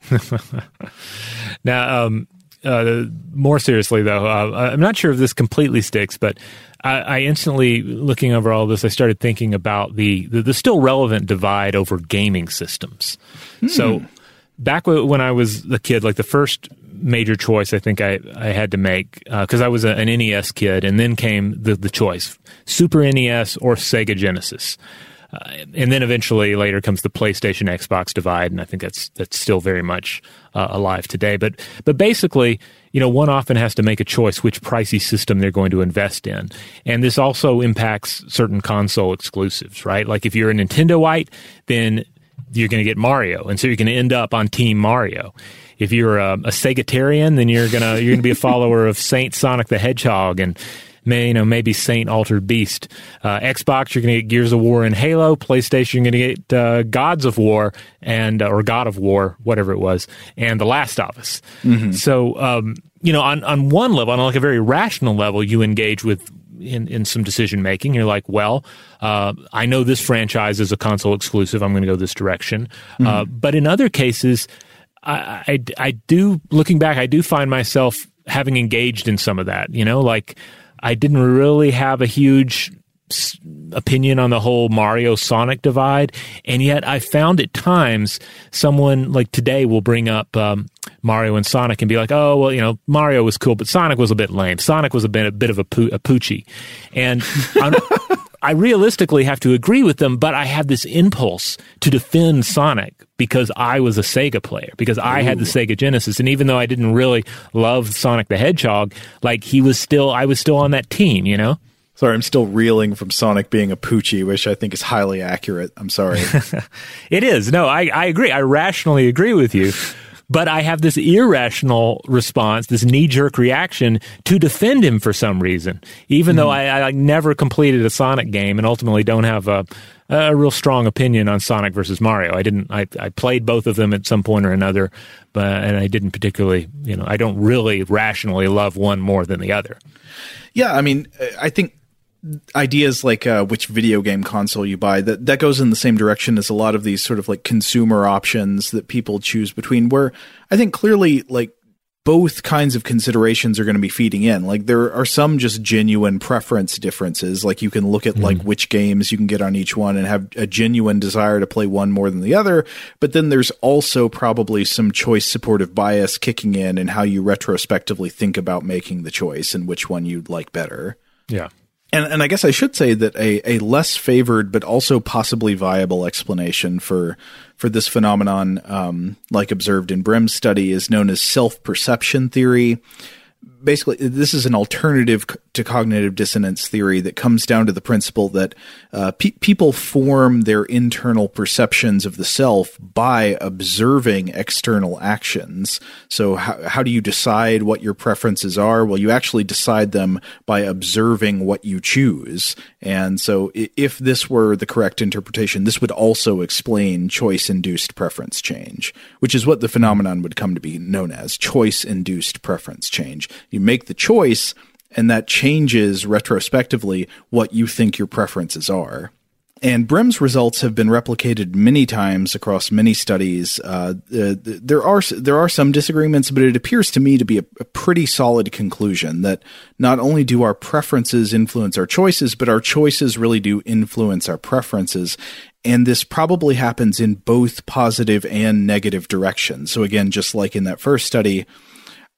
Now, um, uh, more seriously, though, uh, I'm not sure if this completely sticks, but I, I instantly, looking over all this, I started thinking about the, the, the still relevant divide over gaming systems. Hmm. So back when I was a kid, like the first major choice I think I, I had to make, because uh, I was a, an N E S kid, and then came the, the choice, Super N E S or Sega Genesis. Uh, and then eventually later comes the PlayStation Xbox divide, and I think that's that's still very much uh, alive today. But but basically, you know, one often has to make a choice which pricey system they're going to invest in. And this also impacts certain console exclusives, right? Like if you're a Nintendoite, then you're going to get Mario, and so you're going to end up on Team Mario. If you're a, a Segatarian, then you're gonna you're gonna be a follower of Saint Sonic the Hedgehog and May, you know, maybe Saint Altered Beast. Uh, Xbox, you're going to get Gears of War and Halo. PlayStation, you're going to get uh, Gods of War and uh, or God of War, whatever it was, and The Last of Us. Mm-hmm. So, um, you know, on on one level, on like a very rational level, you engage with in in some decision making. You're like, well, uh, I know this franchise is a console exclusive. I'm going to go this direction. Mm-hmm. Uh, but in other cases, I, I I do looking back, I do find myself having engaged in some of that. You know, like. I didn't really have a huge opinion on the whole Mario Sonic divide, and yet I found at times someone like today will bring up um, Mario and Sonic and be like, oh, well, you know, Mario was cool, but Sonic was a bit lame. Sonic was a bit, a bit of a, poo- a poochie. And I realistically have to agree with them, but I have this impulse to defend Sonic because I was a Sega player, because I Ooh. had the Sega Genesis. And even though I didn't really love Sonic the Hedgehog, like he was still, I was still on that team, you know? Sorry, I'm still reeling from Sonic being a poochie, which I think is highly accurate. I'm sorry. It is. No, I, I agree. I rationally agree with you. But I have this irrational response, this knee-jerk reaction to defend him for some reason, even mm. though I, I like, never completed a Sonic game and ultimately don't have a, a real strong opinion on Sonic versus Mario. I didn't. I, I played both of them at some point or another, but and I didn't particularly. You know, I don't really rationally love one more than the other. Yeah, I mean, I think. Ideas like uh, which video game console you buy, that, that goes in the same direction as a lot of these sort of like consumer options that people choose between, where I think clearly like both kinds of considerations are going to be feeding in. Like there are some just genuine preference differences. Like you can look at mm. like which games you can get on each one and have a genuine desire to play one more than the other. But then there's also probably some choice supportive bias kicking in and how you retrospectively think about making the choice and which one you'd like better. Yeah. And, and I guess I should say that a, a less favored but also possibly viable explanation for for this phenomenon, um, like observed in Brim's study, is known as self-perception theory. Basically, this is an alternative to cognitive dissonance theory that comes down to the principle that uh, pe- people form their internal perceptions of the self by observing external actions. So how, how do you decide what your preferences are? Well, you actually decide them by observing what you choose. And so if this were the correct interpretation, this would also explain choice-induced preference change, which is what the phenomenon would come to be known as, choice-induced preference change. You make the choice, and that changes retrospectively what you think your preferences are. And Brim's results have been replicated many times across many studies. Uh, uh, there are there are some disagreements, but it appears to me to be a, a pretty solid conclusion that not only do our preferences influence our choices, but our choices really do influence our preferences. And this probably happens in both positive and negative directions. So again, just like in that first study,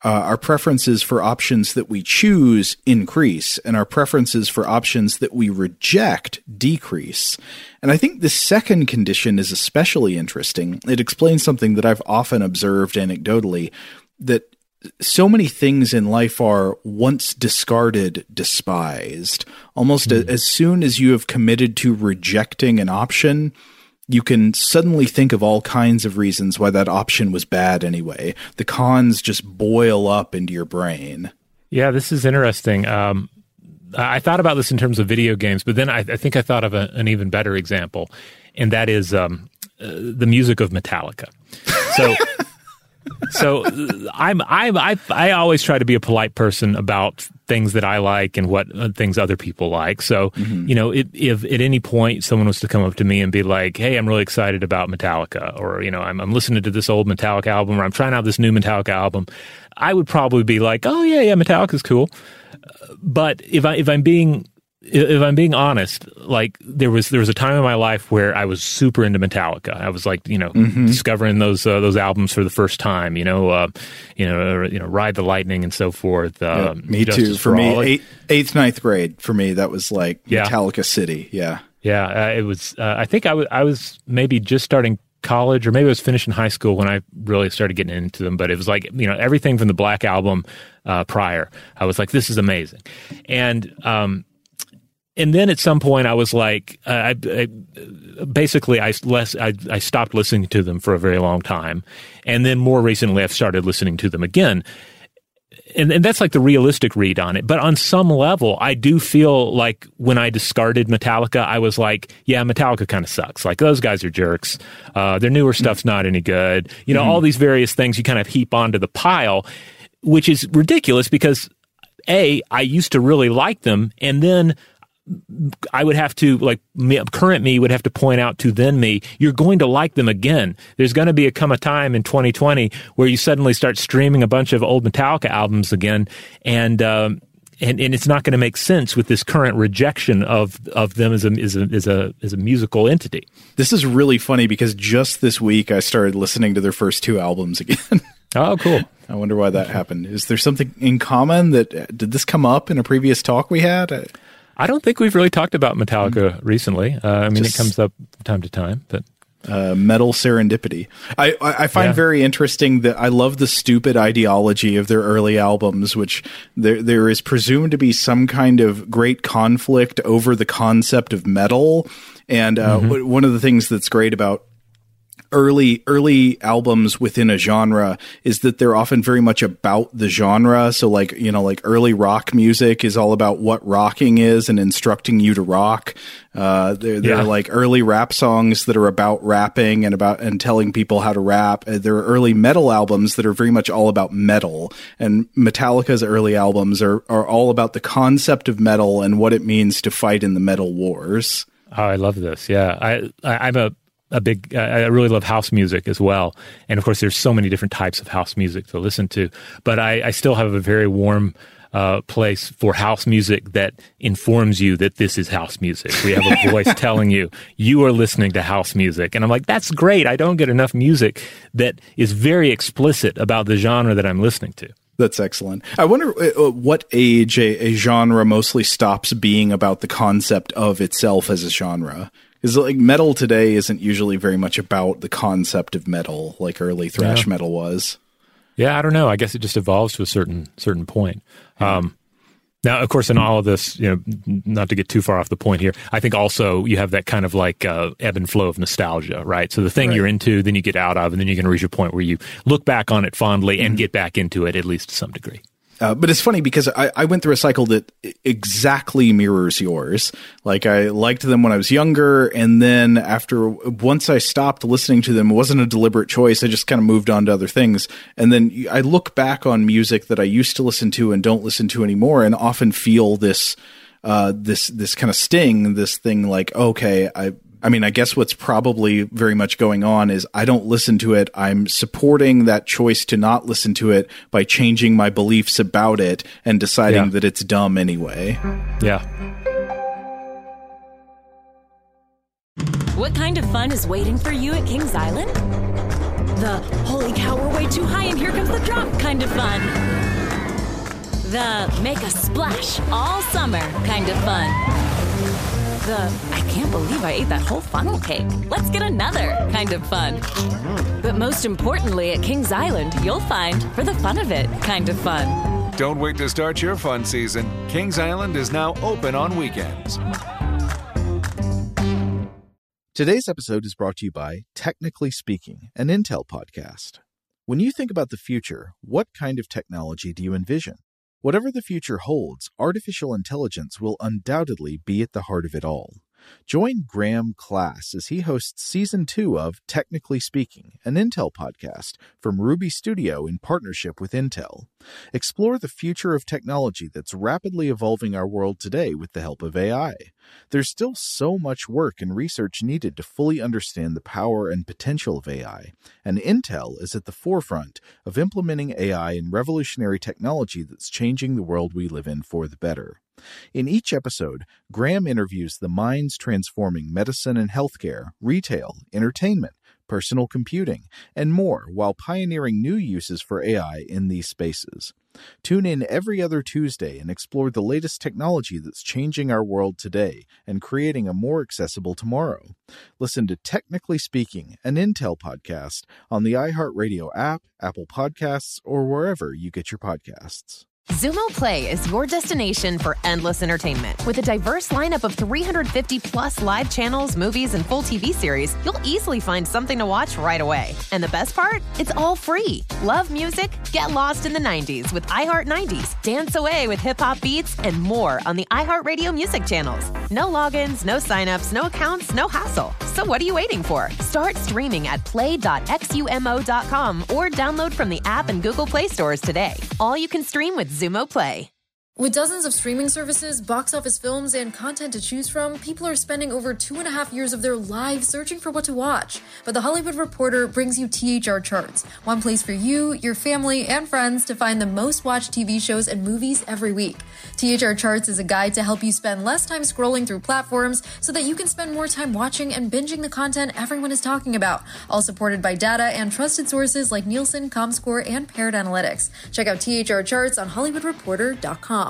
uh, our preferences for options that we choose increase, and our preferences for options that we reject decrease. And I think the second condition is especially interesting. It explains something that I've often observed anecdotally, that so many things in life are once discarded, despised. Almost mm. a, as soon as you have committed to rejecting an option, you can suddenly think of all kinds of reasons why that option was bad anyway. The cons just boil up into your brain. Yeah, this is interesting. Um, I thought about this in terms of video games, but then I, I think I thought of a, an even better example, and that is um, uh, the music of Metallica. So... So I'm, I'm, I, I always try to be a polite person about things that I like and what uh, things other people like. So, mm-hmm. you know, if, if at any point someone was to come up to me and be like, hey, I'm really excited about Metallica, or, you know, I'm, I'm listening to this old Metallica album, or I'm trying out this new Metallica album, I would probably be like, oh, yeah, yeah, Metallica's cool. But if I, if I'm being... If I'm being honest, like there was there was a time in my life where I was super into Metallica. I was like, you know, mm-hmm. discovering those uh, those albums for the first time. You know, uh, you know, you know, Ride the Lightning and so forth. Uh, yeah, me Justice too. For, for me, eight, eighth, ninth grade. For me, that was like yeah. Metallica City. Yeah, yeah. Uh, it was. Uh, I think I was I was maybe just starting college, or maybe I was finishing high school when I really started getting into them. But it was like, you know, everything from the Black Album uh, prior. I was like, this is amazing, and. Um, And then at some point I was like, uh, I, I, basically I, less, I, I stopped listening to them for a very long time. And then more recently I've started listening to them again. And, and that's like the realistic read on it. But on some level, I do feel like when I discarded Metallica, I was like, yeah, Metallica kind of sucks. Like, those guys are jerks. Uh, their newer stuff's not any good. You know, mm-hmm. all these various things you kind of heap onto the pile, which is ridiculous because, A, I used to really like them, and then I would have to, like, me, current me would have to point out to then me, you're going to like them again. There's going to be a come a time in twenty twenty where you suddenly start streaming a bunch of old Metallica albums again, and um, and, and it's not going to make sense with this current rejection of of them as a as a as a as a musical entity. This is really funny because just this week I started listening to their first two albums again. Oh, cool. I wonder why that happened. Is there something in common that did this come up in a previous talk we had? I, I don't think we've really talked about Metallica recently. Uh, I mean, Just, it comes up from time to time, but uh, metal serendipity. I, I, I find yeah. very interesting that I love the stupid ideology of their early albums, which there there is presumed to be some kind of great conflict over the concept of metal. And uh, mm-hmm. w- one of the things that's great about early early albums within a genre is that they're often very much about the genre. So like, you know, like early rock music is all about what rocking is and instructing you to rock. Uh, there, there yeah. are like early rap songs that are about rapping and about and telling people how to rap. Uh, there are early metal albums that are very much all about metal. And Metallica's early albums are, are all about the concept of metal and what it means to fight in the metal wars. Oh, I love this. Yeah. I, I I'm a, a big, I really love house music as well. And of course, there's so many different types of house music to listen to. But I, I still have a very warm uh, place for house music that informs you that this is house music. We have a voice telling you, you are listening to house music. And I'm like, that's great. I don't get enough music that is very explicit about the genre that I'm listening to. That's excellent. I wonder uh, what age a, a genre mostly stops being about the concept of itself as a genre. Because like metal today isn't usually very much about the concept of metal like early thrash yeah. metal was. Yeah, I don't know. I guess it just evolves to a certain certain point. Um, now, of course, in all of this, you know, not to get too far off the point here, I think also you have that kind of like uh, ebb and flow of nostalgia, right? So the thing right. you're into, then you get out of, and then you're going to reach a point where you look back on it fondly and mm-hmm. get back into it, at least to some degree. Uh, but it's funny because I, I went through a cycle that exactly mirrors yours. Like I liked them when I was younger, and then after once I stopped listening to them, it wasn't a deliberate choice. I just kind of moved on to other things. And then I look back on music that I used to listen to and don't listen to anymore, and often feel this uh, this this kind of sting, this thing like, okay, I. I mean, I guess what's probably very much going on is I don't listen to it. I'm supporting that choice to not listen to it by changing my beliefs about it and deciding yeah. that it's dumb anyway. Yeah. What kind of fun is waiting for you at Kings Island? The holy cow, we're way too high and here comes the drop kind of fun. The make a splash all summer kind of fun. The I can't believe I ate that whole funnel cake. Let's get another kind of fun. But most importantly, at Kings Island, you'll find, for the fun of it, kind of fun. Don't wait to start your fun season. Kings Island is now open on weekends. Today's episode is brought to you by Technically Speaking, an Intel podcast. When you think about the future, what kind of technology do you envision? Whatever the future holds, artificial intelligence will undoubtedly be at the heart of it all. Join Graham Class as he hosts Season two of Technically Speaking, an Intel podcast from Ruby Studio in partnership with Intel. Explore the future of technology that's rapidly evolving our world today with the help of A I. There's still so much work and research needed to fully understand the power and potential of A I, and Intel is at the forefront of implementing A I in revolutionary technology that's changing the world we live in for the better. In each episode, Graham interviews the minds transforming medicine and healthcare, retail, entertainment, personal computing, and more while pioneering new uses for A I in these spaces. Tune in every other Tuesday and explore the latest technology that's changing our world today and creating a more accessible tomorrow. Listen to Technically Speaking, an Intel podcast on the iHeartRadio app, Apple Podcasts, or wherever you get your podcasts. Xumo Play is your destination for endless entertainment. With a diverse lineup of three hundred fifty plus live channels, movies, and full T V series, you'll easily find something to watch right away. And the best part? It's all free. Love music? Get lost in the nineties with iHeart nineties. Dance away with hip-hop beats and more on the iHeartRadio music channels. No logins, no signups, no accounts, no hassle. So what are you waiting for? Start streaming at play dot x u m o dot com or download from the app and Google Play stores today. All you can stream with Xumo Play. With dozens of streaming services, box office films, and content to choose from, people are spending over two and a half years of their lives searching for what to watch. But The Hollywood Reporter brings you T H R Charts, one place for you, your family, and friends to find the most watched T V shows and movies every week. T H R Charts is a guide to help you spend less time scrolling through platforms so that you can spend more time watching and binging the content everyone is talking about, all supported by data and trusted sources like Nielsen, ComScore, and Paired Analytics. Check out T H R Charts on hollywood reporter dot com.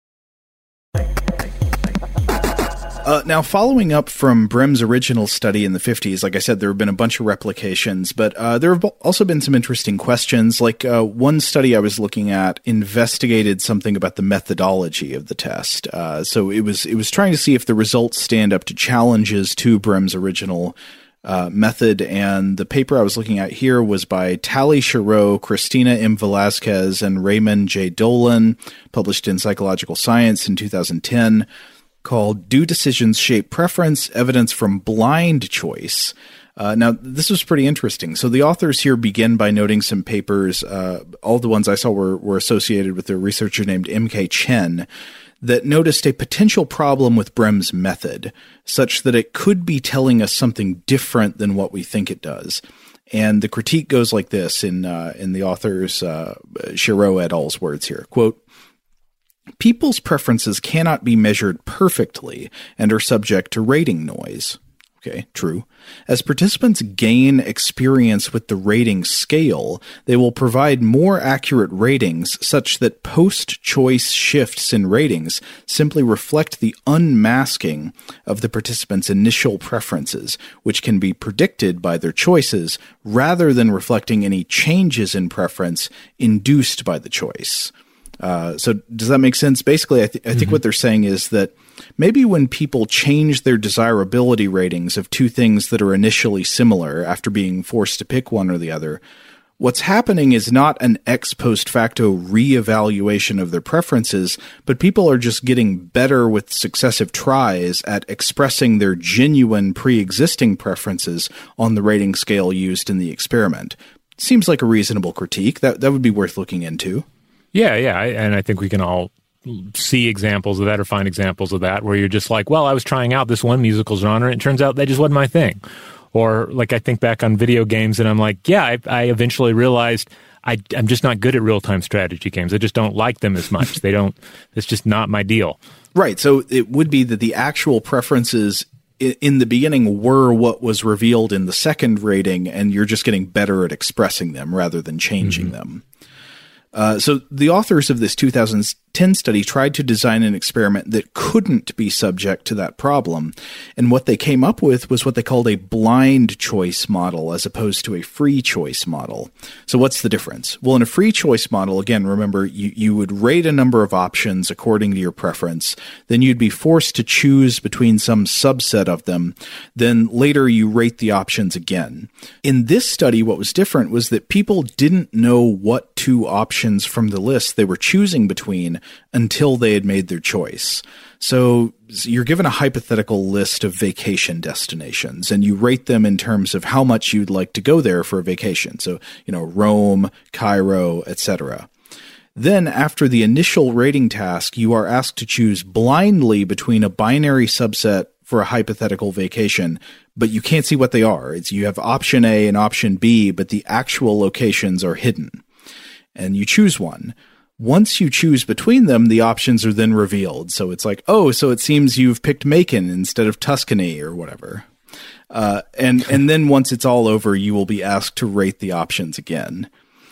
Uh, now, following up from Brem's original study in the fifties, like I said, there have been a bunch of replications, but uh, there have also been some interesting questions. Like uh, one study I was looking at investigated something about the methodology of the test. Uh, so it was it was trying to see if the results stand up to challenges to Brem's original uh, method. And the paper I was looking at here was by Tali Sharot, Christina M. Velazquez, and Raymond J. Dolan, published in Psychological Science in two thousand ten. Called Do Decisions Shape Preference? Evidence from Blind Choice. Uh, now, this was pretty interesting. So the authors here begin by noting some papers, uh, all the ones I saw were, were associated with a researcher named M K Chen, that noticed a potential problem with Brem's method, such that it could be telling us something different than what we think it does. And the critique goes like this in, uh, in the author's, uh, Sharot et al.'s words here, quote, "People's preferences cannot be measured perfectly and are subject to rating noise." Okay, true. As participants gain experience with the rating scale, they will provide more accurate ratings such that post-choice shifts in ratings simply reflect the unmasking of the participants' initial preferences, which can be predicted by their choices rather than reflecting any changes in preference induced by the choice. Uh, so does that make sense? Basically, I, th- I think mm-hmm. what they're saying is that maybe when people change their desirability ratings of two things that are initially similar after being forced to pick one or the other, what's happening is not an ex post facto reevaluation of their preferences, but people are just getting better with successive tries at expressing their genuine pre-existing preferences on the rating scale used in the experiment. Seems like a reasonable critique. That that would be worth looking into. Yeah, yeah, and I think we can all see examples of that or find examples of that where you're just like, well, I was trying out this one musical genre, and it turns out that just wasn't my thing. Or like I think back on video games, and I'm like, yeah, I, I eventually realized I, I'm just not good at real-time strategy games. I just don't like them as much. They don't. It's just not my deal. Right. So it would be that the actual preferences in the beginning were what was revealed in the second rating, and you're just getting better at expressing them rather than changing mm-hmm. them. Uh, so the authors of this two thousand ten study tried to design an experiment that couldn't be subject to that problem. And what they came up with was what they called a blind choice model as opposed to a free choice model. So what's the difference? Well, in a free choice model, again, remember, you, you would rate a number of options according to your preference. Then you'd be forced to choose between some subset of them. Then later you rate the options again. In this study, what was different was that people didn't know what two options from the list they were choosing between until they had made their choice. So you're given a hypothetical list of vacation destinations, and you rate them in terms of how much you'd like to go there for a vacation. So, you know, Rome, Cairo, et cetera. Then, after the initial rating task, you are asked to choose blindly between a binary subset for a hypothetical vacation, but you can't see what they are. It's you have option A and option B, but the actual locations are hidden. And you choose one. Once you choose between them, the options are then revealed. So it's like, oh, so it seems you've picked Macon instead of Tuscany or whatever. Uh, and and then once it's all over, you will be asked to rate the options again.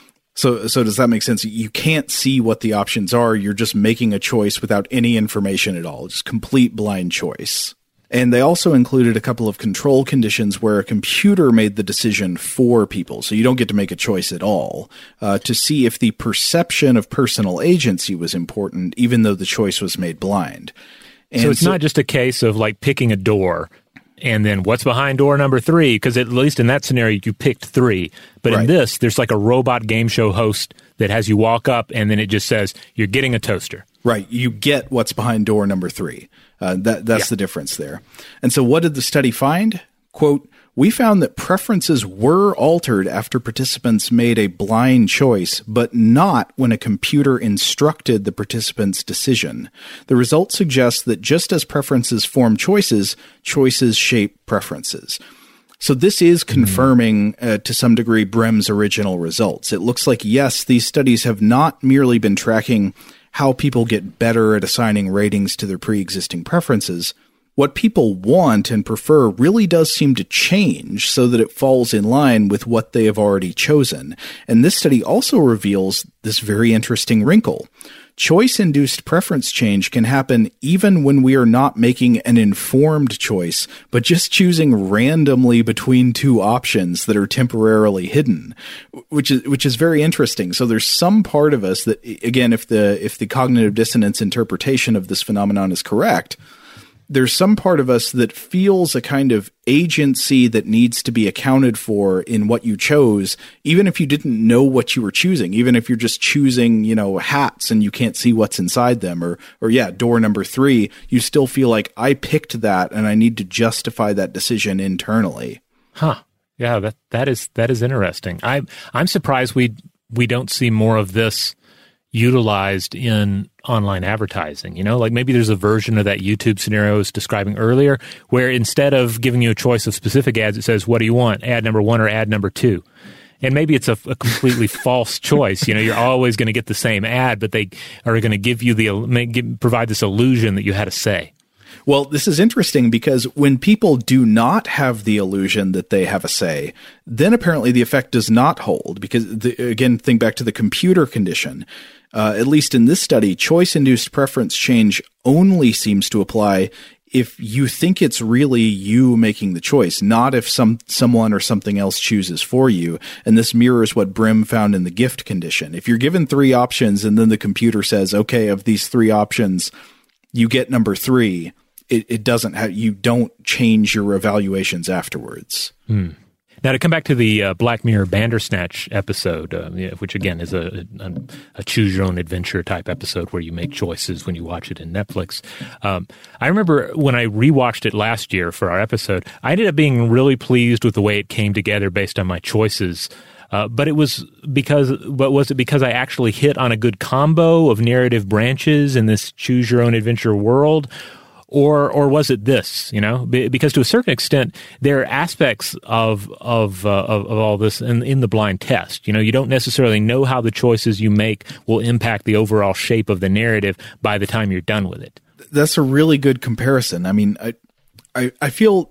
So so does that make sense? You can't see what the options are. You're just making a choice without any information at all. Just complete blind choice. And they also included a couple of control conditions where a computer made the decision for people. So you don't get to make a choice at all, uh, to see if the perception of personal agency was important, even though the choice was made blind. And so it's so, not just a case of like picking a door and then what's behind door number three, because at least in that scenario, you picked three. But right. in this, there's like a robot game show host that has you walk up and then it just says, you're getting a toaster. Right. You get what's behind door number three. Uh, that That's yeah. the difference there. And so what did the study find? Quote, we found that preferences were altered after participants made a blind choice, but not when a computer instructed the participant's decision. The results suggest that just as preferences form choices, choices shape preferences. So this is confirming uh, to some degree Brem's original results. It looks like, yes, these studies have not merely been tracking how people get better at assigning ratings to their pre-existing preferences. What people want and prefer really does seem to change so that it falls in line with what they have already chosen. And this study also reveals this very interesting wrinkle. Choice-induced preference change can happen even when we are not making an informed choice, but just choosing randomly between two options that are temporarily hidden, which is which is very interesting. So there's some part of us that, again, if the if the cognitive dissonance interpretation of this phenomenon is correct, there's some part of us that feels a kind of agency that needs to be accounted for in what you chose, even if you didn't know what you were choosing, even if you're just choosing, you know, hats and you can't see what's inside them, or, or yeah, door number three, you still feel like I picked that and I need to justify that decision internally. Huh. Yeah, that, that is, that is interesting. I, I'm surprised we, we don't see more of this utilized in online advertising. You know, like maybe there's a version of that YouTube scenario I was describing earlier where instead of giving you a choice of specific ads, it says, what do you want? Ad number one or ad number two? And maybe it's a, a completely false choice. You know, you're always going to get the same ad, but they are going to give you the, give, provide this illusion that you had a say. Well, this is interesting because when people do not have the illusion that they have a say, then apparently the effect does not hold because, the, again, think back to the computer condition. Uh, at least in this study, choice-induced preference change only seems to apply if you think it's really you making the choice, not if some someone or something else chooses for you. And this mirrors what Brem found in the gift condition. If you're given three options and then the computer says, okay, of these three options, you get number three, it, it doesn't have, you don't change your evaluations afterwards. Hmm. Now, to come back to the uh, Black Mirror Bandersnatch episode, uh, which again is a, a, a choose-your-own-adventure type episode where you make choices when you watch it in Netflix. Um, I remember when I rewatched it last year for our episode, I ended up being really pleased with the way it came together based on my choices. Uh, but it was because, but was it because I actually hit on a good combo of narrative branches in this choose-your-own-adventure world? Or, or was it this? You know, because to a certain extent, there are aspects of of uh, of, of all this in, in the blind test. You know, you don't necessarily know how the choices you make will impact the overall shape of the narrative by the time you're done with it. That's a really good comparison. I mean, I, I, I feel,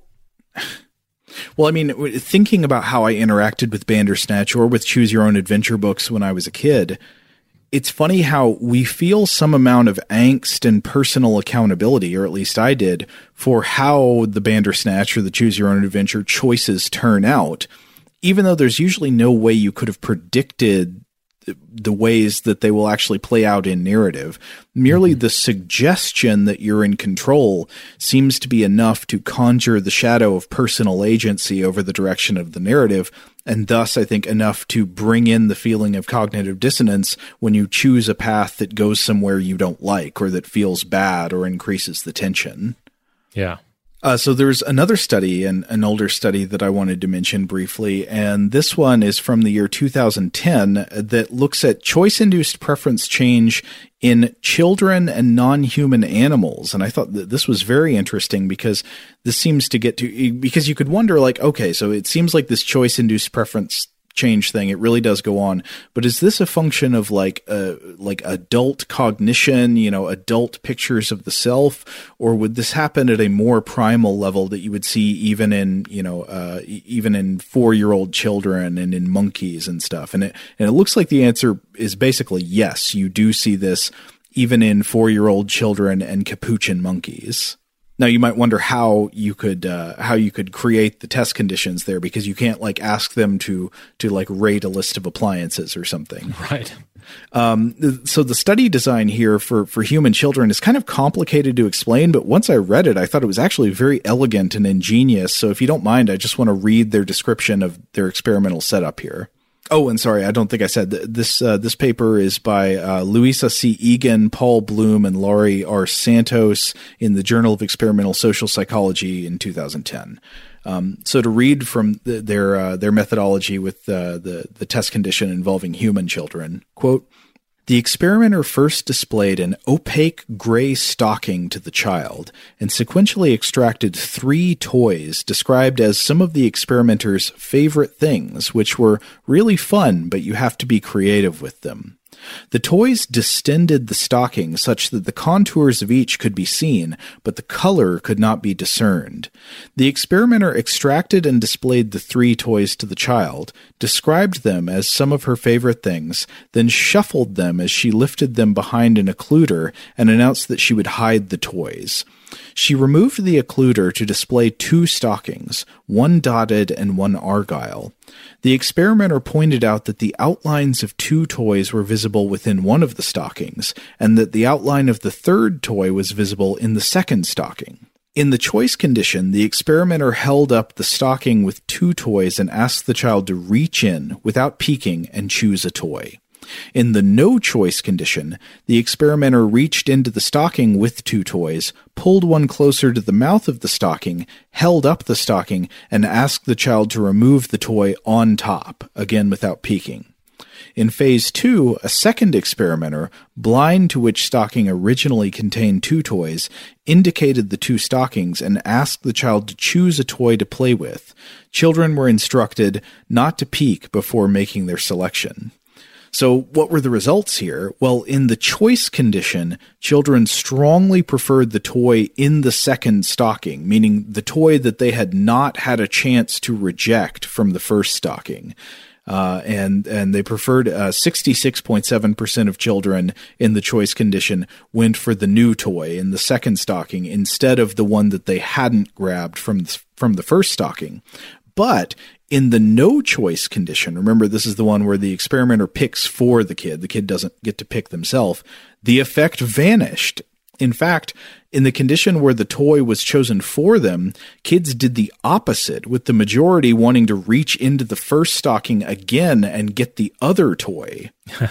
well, I mean, thinking about how I interacted with Bandersnatch or with Choose Your Own Adventure books when I was a kid, it's funny how we feel some amount of angst and personal accountability, or at least I did, for how the Bandersnatch or the Choose Your Own Adventure choices turn out, even though there's usually no way you could have predicted the ways that they will actually play out in narrative. Merely mm-hmm. the suggestion that you're in control seems to be enough to conjure the shadow of personal agency over the direction of the narrative, and thus, I think, enough to bring in the feeling of cognitive dissonance when you choose a path that goes somewhere you don't like or that feels bad or increases the tension. Yeah. Uh, so there's another study, an, an older study that I wanted to mention briefly, and this one is from the year two thousand ten that looks at choice-induced preference change in children and non-human animals. And I thought that this was very interesting because this seems to get to, because you could wonder like, okay, so it seems like this choice-induced preference change thing, it really does go on, but is this a function of like uh like adult cognition, you know, adult pictures of the self, or would this happen at a more primal level that you would see even in, you know, uh even in four-year-old children and in monkeys and stuff? And it and it looks like the answer is basically yes, you do see this even in four-year-old children and capuchin monkeys. Now you might wonder how you could uh, how you could create the test conditions there, because you can't like ask them to to like rate a list of appliances or something. Right. Um, so the study design here for for human children is kind of complicated to explain, but once I read it, I thought it was actually very elegant and ingenious. So if you don't mind, I just want to read their description of their experimental setup here. Oh, and sorry, I don't think I said that this. Uh, this paper is by uh, Louisa C. Egan, Paul Bloom, and Laurie R. Santos in the Journal of Experimental Social Psychology in two thousand ten. Um, so to read from the, their uh, their methodology with uh, the the test condition involving human children, quote, "The experimenter first displayed an opaque gray stocking to the child and sequentially extracted three toys described as some of the experimenter's favorite things, which were really fun, but you have to be creative with them. The toys distended the stocking such that the contours of each could be seen, but the color could not be discerned. The experimenter extracted and displayed the three toys to the child, described them as some of her favorite things, then shuffled them as she lifted them behind an occluder and announced that she would hide the toys. She removed the occluder to display two stockings, one dotted and one argyle. The experimenter pointed out that the outlines of two toys were visible within one of the stockings, and that the outline of the third toy was visible in the second stocking. In the choice condition, the experimenter held up the stocking with two toys and asked the child to reach in, without peeking, and choose a toy. In the no-choice condition, the experimenter reached into the stocking with two toys, pulled one closer to the mouth of the stocking, held up the stocking, and asked the child to remove the toy on top, again without peeking. In phase two, a second experimenter, blind to which stocking originally contained two toys, indicated the two stockings and asked the child to choose a toy to play with. Children were instructed not to peek before making their selection. So what were the results here? Well, in the choice condition, children strongly preferred the toy in the second stocking, meaning the toy that they had not had a chance to reject from the first stocking. Uh, and, and they preferred, uh, sixty-six point seven percent of children in the choice condition went for the new toy in the second stocking instead of the one that they hadn't grabbed from, the, from the first stocking. But in the no-choice condition, remember this is the one where the experimenter picks for the kid, the kid doesn't get to pick themselves, the effect vanished. In fact, in the condition where the toy was chosen for them, kids did the opposite, with the majority wanting to reach into the first stocking again and get the other toy.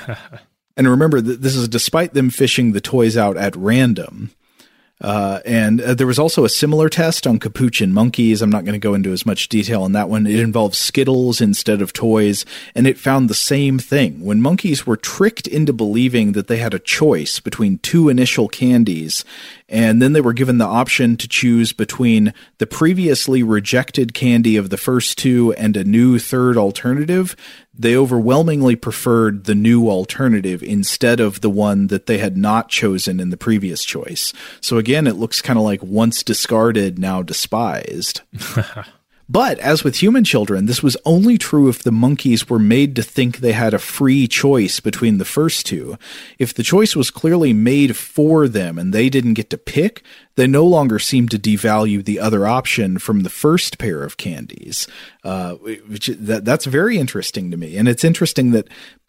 And remember, this is despite them fishing the toys out at random. Uh, and uh, there was also a similar test on capuchin monkeys. I'm not going to go into as much detail on that one. It involved Skittles instead of toys, and it found the same thing. When monkeys were tricked into believing that they had a choice between two initial candies And then they were given the option to choose between the previously rejected candy of the first two and a new third alternative. They overwhelmingly preferred the new alternative instead of the one that they had not chosen in the previous choice. So again, it looks kind of like once discarded, now despised. But as with human children, this was only true if the monkeys were made to think they had a free choice between the first two. If the choice was clearly made for them and they didn't get to pick, they no longer seemed to devalue the other option from the first pair of candies. Uh, which, that, that's very interesting to me. And it's interesting that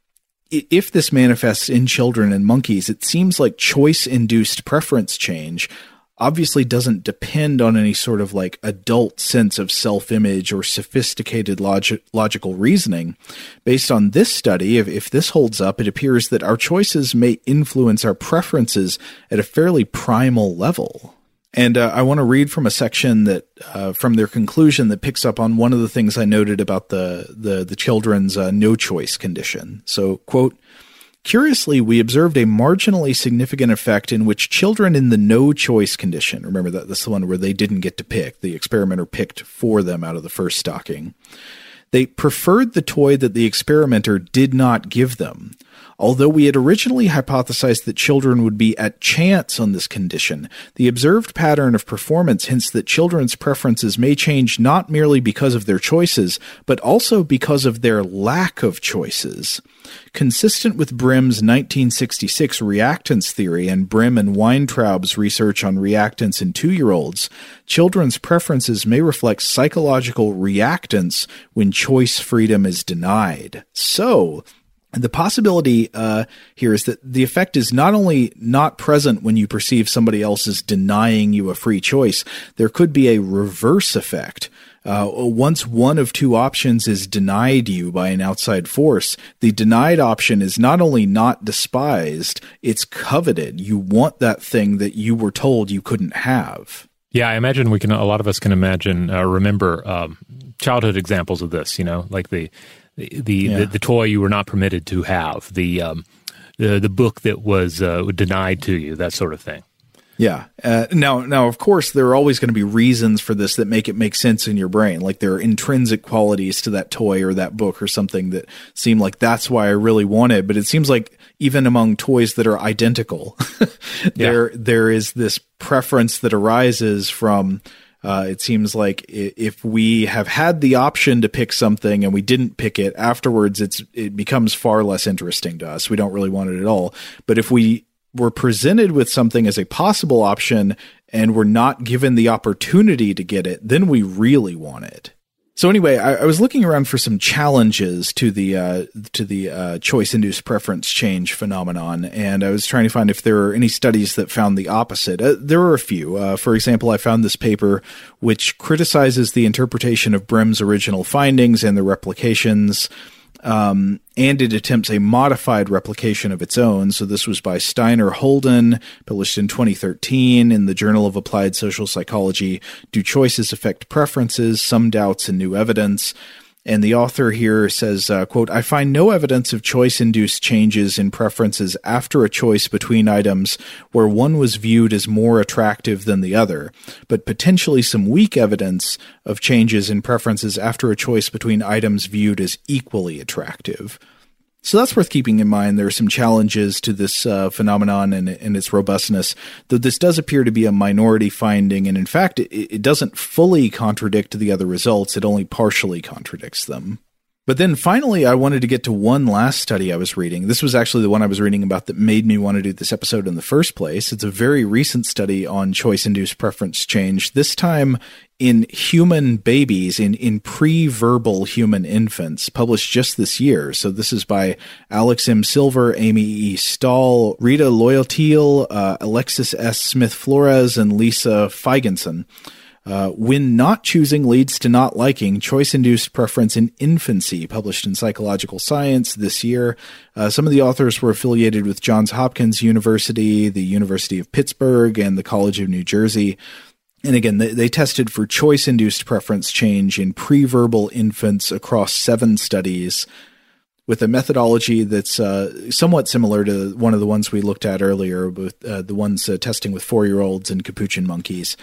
if this manifests in children and monkeys, it seems like choice-induced preference change obviously doesn't depend on any sort of like adult sense of self-image or sophisticated logic, logical reasoning. Based on this study, if, if this holds up, it appears that our choices may influence our preferences at a fairly primal level. And uh, I want to read from a section that, uh, from their conclusion, that picks up on one of the things I noted about the the, the children's uh, no-choice condition. So, quote, curiously, we observed a marginally significant effect in which children in the no-choice condition, remember that that's the one where they didn't get to pick, the experimenter picked for them out of the first stocking, they preferred the toy that the experimenter did not give them. Although we had originally hypothesized that children would be at chance on this condition, the observed pattern of performance hints that children's preferences may change not merely because of their choices, but also because of their lack of choices. Consistent with Brim's nineteen sixty-six reactance theory and Brim and Weintraub's research on reactance in two-year-olds, children's preferences may reflect psychological reactance when choice freedom is denied. So, the possibility uh, here is that the effect is not only not present when you perceive somebody else is denying you a free choice, there could be a reverse effect. Uh, once one of two options is denied you by an outside force, the denied option is not only not despised, it's coveted. You want that thing that you were told you couldn't have. Yeah, I imagine we can, a lot of us can imagine, uh, remember um, childhood examples of this, you know, like the The the, yeah. the the toy you were not permitted to have, the um, the the book that was uh, denied to you, that sort of thing. Yeah. Uh, now, now, of course, there are always going to be reasons for this that make it make sense in your brain. Like there are intrinsic qualities to that toy or that book or something that seem like that's why I really want it. But it seems like even among toys that are identical, there yeah. there is this preference that arises from. Uh, it seems like if we have had the option to pick something and we didn't pick it, afterwards it's it becomes far less interesting to us. We don't really want it at all. But if we were presented with something as a possible option and we're not given the opportunity to get it, then we really want it. So anyway, I, I was looking around for some challenges to the uh, to the uh, choice-induced preference change phenomenon, and I was trying to find if there are any studies that found the opposite. Uh, there are a few. Uh, for example, I found this paper which criticizes the interpretation of Brim's original findings and the replications, um, and it attempts a modified replication of its own. So this was by Steiner Holden, published in twenty thirteen in the Journal of Applied Social Psychology. Do Choices Affect Preferences? Some Doubts and New Evidence. And the author here says, uh, quote, I find no evidence of choice-induced changes in preferences after a choice between items where one was viewed as more attractive than the other, but potentially some weak evidence of changes in preferences after a choice between items viewed as equally attractive. So that's worth keeping in mind. There are some challenges to this uh, phenomenon and, and its robustness, though this does appear to be a minority finding, and in fact, it, it doesn't fully contradict the other results, it only partially contradicts them. But then finally, I wanted to get to one last study I was reading. This was actually the one I was reading about that made me want to do this episode in the first place. It's a very recent study on choice-induced preference change, this time in human babies, in, in pre-verbal human infants, published just this year. So this is by Alex M. Silver, Amy E. Stahl, Rita Loyaltil, uh, Alexis S. Smith-Flores, and Lisa Feigenson. Uh, when not choosing leads to not liking, choice-induced preference in infancy, published in Psychological Science this year. Uh, some of the authors were affiliated with Johns Hopkins University, the University of Pittsburgh, and the College of New Jersey. And again, they, they tested for choice-induced preference change in pre-verbal infants across seven studies. with a methodology that's uh, somewhat similar to one of the ones we looked at earlier, with uh, the ones uh, testing with four-year-olds and capuchin monkeys.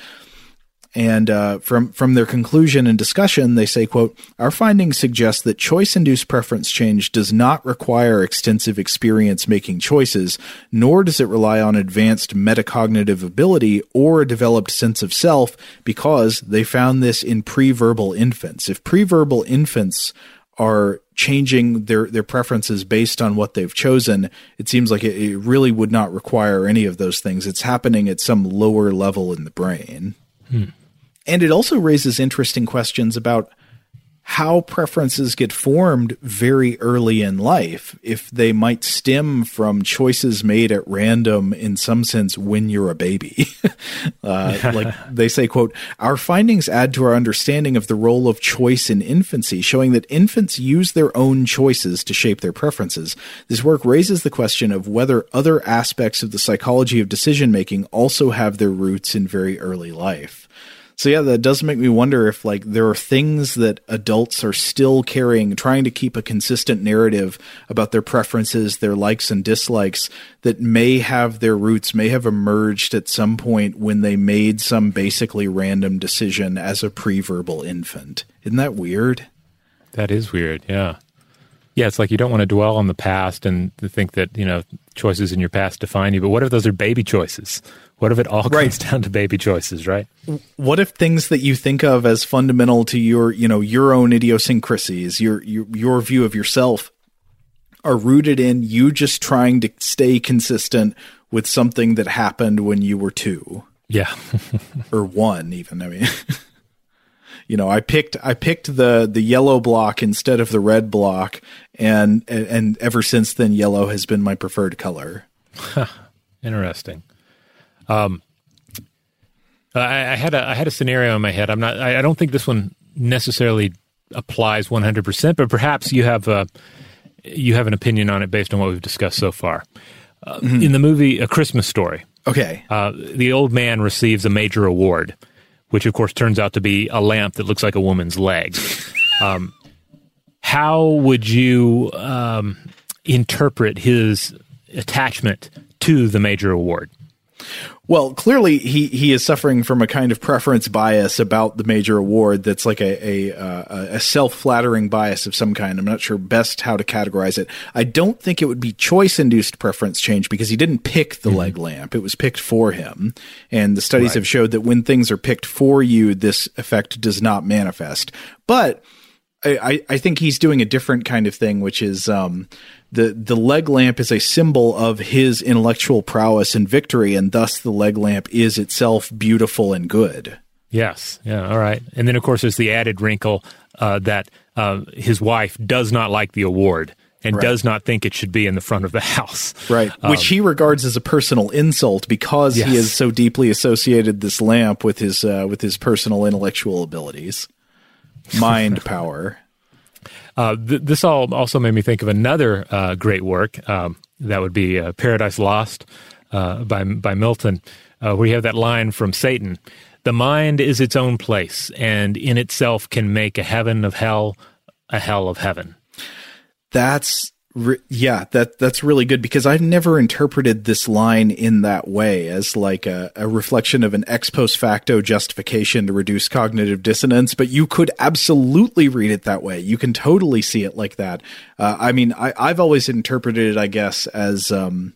And uh, from from their conclusion and discussion, they say, quote, "Our findings suggest that choice-induced preference change does not require extensive experience making choices, nor does it rely on advanced metacognitive ability or a developed sense of self, because they found this in pre-verbal infants. If pre-verbal infants are changing their, their preferences based on what they've chosen, it seems like it, it really would not require any of those things. It's happening at some lower level in the brain." Hmm. And it also raises interesting questions about how preferences get formed very early in life, if they might stem from choices made at random in some sense when you're a baby. uh, like they say, quote, "Our findings add to our understanding of the role of choice in infancy, showing that infants use their own choices to shape their preferences. This work raises the question of whether other aspects of the psychology of decision-making also have their roots in very early life." So yeah, that does make me wonder if like there are things that adults are still carrying, trying to keep a consistent narrative about their preferences, their likes and dislikes, that may have their roots, may have emerged at some point when they made some basically random decision as a pre-verbal infant. Isn't that weird? That is weird, yeah. Yeah, it's like you don't want to dwell on the past and think that, you know, choices in your past define you, but what if those are baby choices? What if it all comes right down to baby choices, right? What if things that you think of as fundamental to your, you know, your own idiosyncrasies, your your your view of yourself, are rooted in you just trying to stay consistent with something that happened when you were two? Yeah. Or one even, I mean. You know, I picked I picked the the yellow block instead of the red block, and and, and ever since then yellow has been my preferred color. Interesting. Um, I, I had a I had a scenario in my head. I'm not. I, I don't think this one necessarily applies one hundred percent, but perhaps you have a you have an opinion on it based on what we've discussed so far. Uh, mm-hmm. In the movie A Christmas Story, okay, uh, the old man receives a major award, which of course turns out to be a lamp that looks like a woman's leg. Um, how would you um, interpret his attachment to the major award? Well, clearly he, he is suffering from a kind of preference bias about the major award that's like a a, uh, a self-flattering bias of some kind. I'm not sure best how to categorize it. I don't think it would be choice-induced preference change because he didn't pick the mm-hmm. leg lamp. It was picked for him. And the studies right. have showed that when things are picked for you, this effect does not manifest. But I, I think he's doing a different kind of thing, which is um, the the leg lamp is a symbol of his intellectual prowess and victory, and thus the leg lamp is itself beautiful and good. Yes. Yeah. All right. And then, of course, there's the added wrinkle uh, that uh, his wife does not like the award and right. does not think it should be in the front of the house. Right. Um, Which he regards as a personal insult because yes. he has so deeply associated this lamp with his uh, with his personal intellectual abilities. Mind power. Uh, th- this all also made me think of another uh, great work. Um, that would be uh, Paradise Lost uh, by by Milton, uh, where you have that line from Satan: "The mind is its own place, and in itself can make a heaven of hell, a hell of heaven." That's re- yeah, that that's really good because I've never interpreted this line in that way as like a, a reflection of an ex post facto justification to reduce cognitive dissonance. But you could absolutely read it that way. You can totally see it like that. Uh, I mean, I, I've always interpreted it, I guess, as um,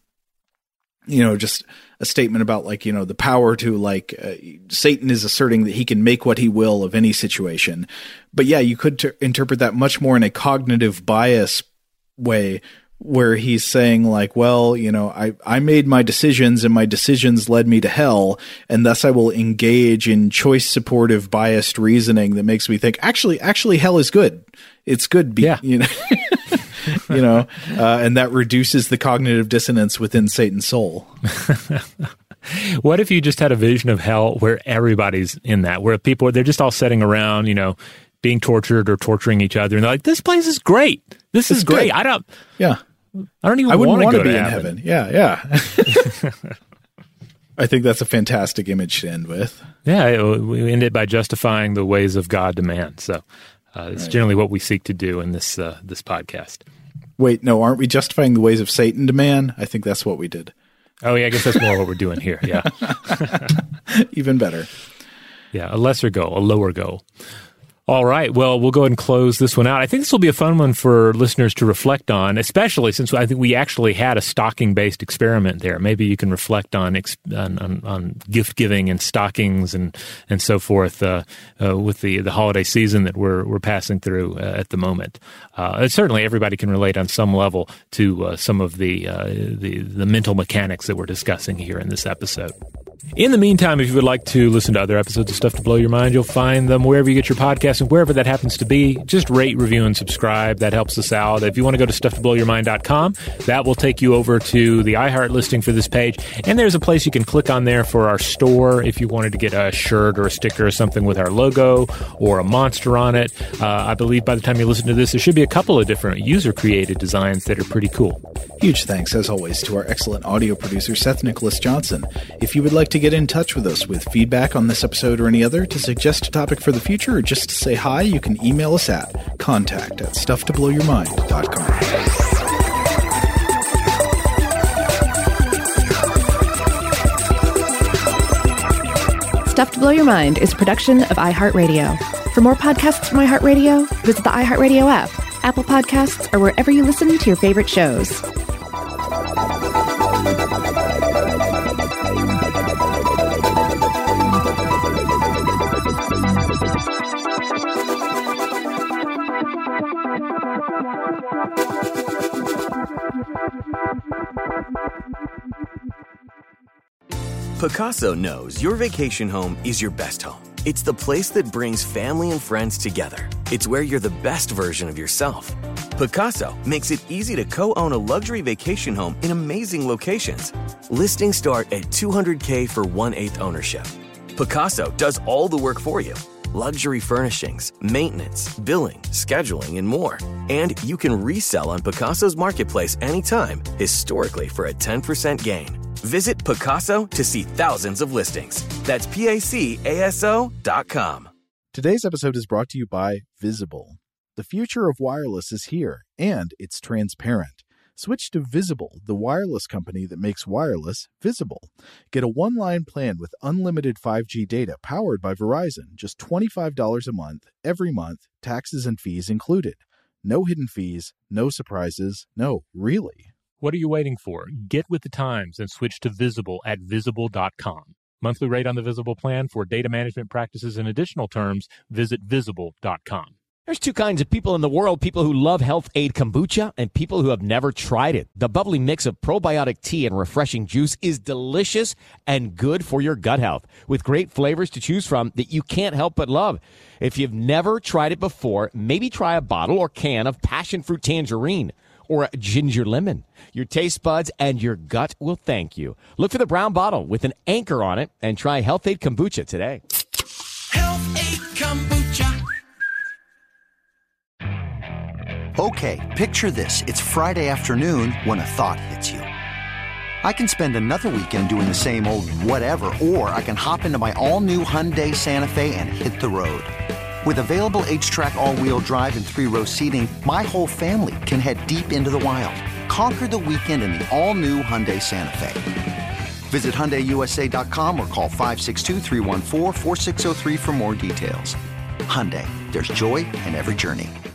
you know, just a statement about like, you know, the power to like uh, Satan is asserting that he can make what he will of any situation. But yeah, you could t- interpret that much more in a cognitive bias way where he's saying like, well, you know, I, I made my decisions and my decisions led me to hell. And thus I will engage in choice supportive biased reasoning that makes me think actually, actually hell is good. It's good. Be- yeah. You know, you know, uh, and that reduces the cognitive dissonance within Satan's soul. What if you just had a vision of hell where everybody's in that, where people, they're just all sitting around, you know, being tortured or torturing each other, and they're like, "This place is great. This it's is great. Good. I don't, yeah, I don't even I wouldn't want to be to in heaven. heaven. Yeah, yeah. I think that's a fantastic image to end with. Yeah, we end it by justifying the ways of God to man. So uh, it's right. generally what we seek to do in this uh, this podcast. Wait, no, aren't we justifying the ways of Satan to man? I think that's what we did. Oh, yeah, I guess that's more what we're doing here. Yeah. Even better. Yeah, a lesser goal, a lower goal. All right. Well, we'll go ahead and close this one out. I think this will be a fun one for listeners to reflect on, especially since I think we actually had a stocking-based experiment there. Maybe you can reflect on on, on, on gift giving and stockings and and so forth uh, uh, with the, the holiday season that we're we're passing through uh, at the moment. Uh, and certainly, everybody can relate on some level to uh, some of the, uh, the the mental mechanics that we're discussing here in this episode. In the meantime, if you would like to listen to other episodes of Stuff to Blow Your Mind, you'll find them wherever you get your podcasts and wherever that happens to be. Just rate, review, and subscribe. That helps us out. If you want to go to stuff to blow your mind dot com, that will take you over to the iHeart listing for this page. And there's a place you can click on there for our store if you wanted to get a shirt or a sticker or something with our logo or a monster on it. Uh, I believe by the time you listen to this, there should be a couple of different user-created designs that are pretty cool. Huge thanks, as always, to our excellent audio producer, Seth Nicholas Johnson. If you would like to get in touch with us with feedback on this episode or any other, to suggest a topic for the future, or just to say hi, you can email us at contact at stuff to blow your mind dot com. Stuff to Blow Your Mind is a production of iHeartRadio. For more podcasts from iHeartRadio, visit the iHeartRadio app, Apple Podcasts, or wherever you listen to your favorite shows. Pacaso knows your vacation home is your best home. It's the place that brings family and friends together. It's where you're the best version of yourself. Pacaso makes it easy to co-own a luxury vacation home in amazing locations. Listings start at two hundred thousand dollars for one-eighth ownership. Pacaso does all the work for you. Luxury furnishings, maintenance, billing, scheduling, and more. And you can resell on Pacaso's marketplace anytime, historically for a ten percent gain. Visit Pacaso to see thousands of listings. That's P A C A S O dot com. Today's episode is brought to you by Visible. The future of wireless is here, and it's transparent. Switch to Visible, the wireless company that makes wireless visible. Get a one-line plan with unlimited five G data powered by Verizon, just twenty-five dollars a month, every month, taxes and fees included. No hidden fees, no surprises, no, really. What are you waiting for? Get with the times and switch to Visible at visible dot com. Monthly rate on the Visible plan for data management practices and additional terms, visit visible dot com. There's two kinds of people in the world, people who love Health Aid Kombucha and people who have never tried it. The bubbly mix of probiotic tea and refreshing juice is delicious and good for your gut health, with great flavors to choose from that you can't help but love. If you've never tried it before, maybe try a bottle or can of passion fruit tangerine or a ginger lemon. Your taste buds and your gut will thank you. Look for the brown bottle with an anchor on it and try Health Aid Kombucha today. Health Aid Kombucha. Okay, picture this. It's Friday afternoon when a thought hits you. I can spend another weekend doing the same old whatever, or I can hop into my all-new Hyundai Santa Fe and hit the road. With available H-Track all-wheel drive and three-row seating, my whole family can head deep into the wild. Conquer the weekend in the all-new Hyundai Santa Fe. Visit Hyundai U S A dot com or call five six two, three one four, four six zero three for more details. Hyundai, there's joy in every journey.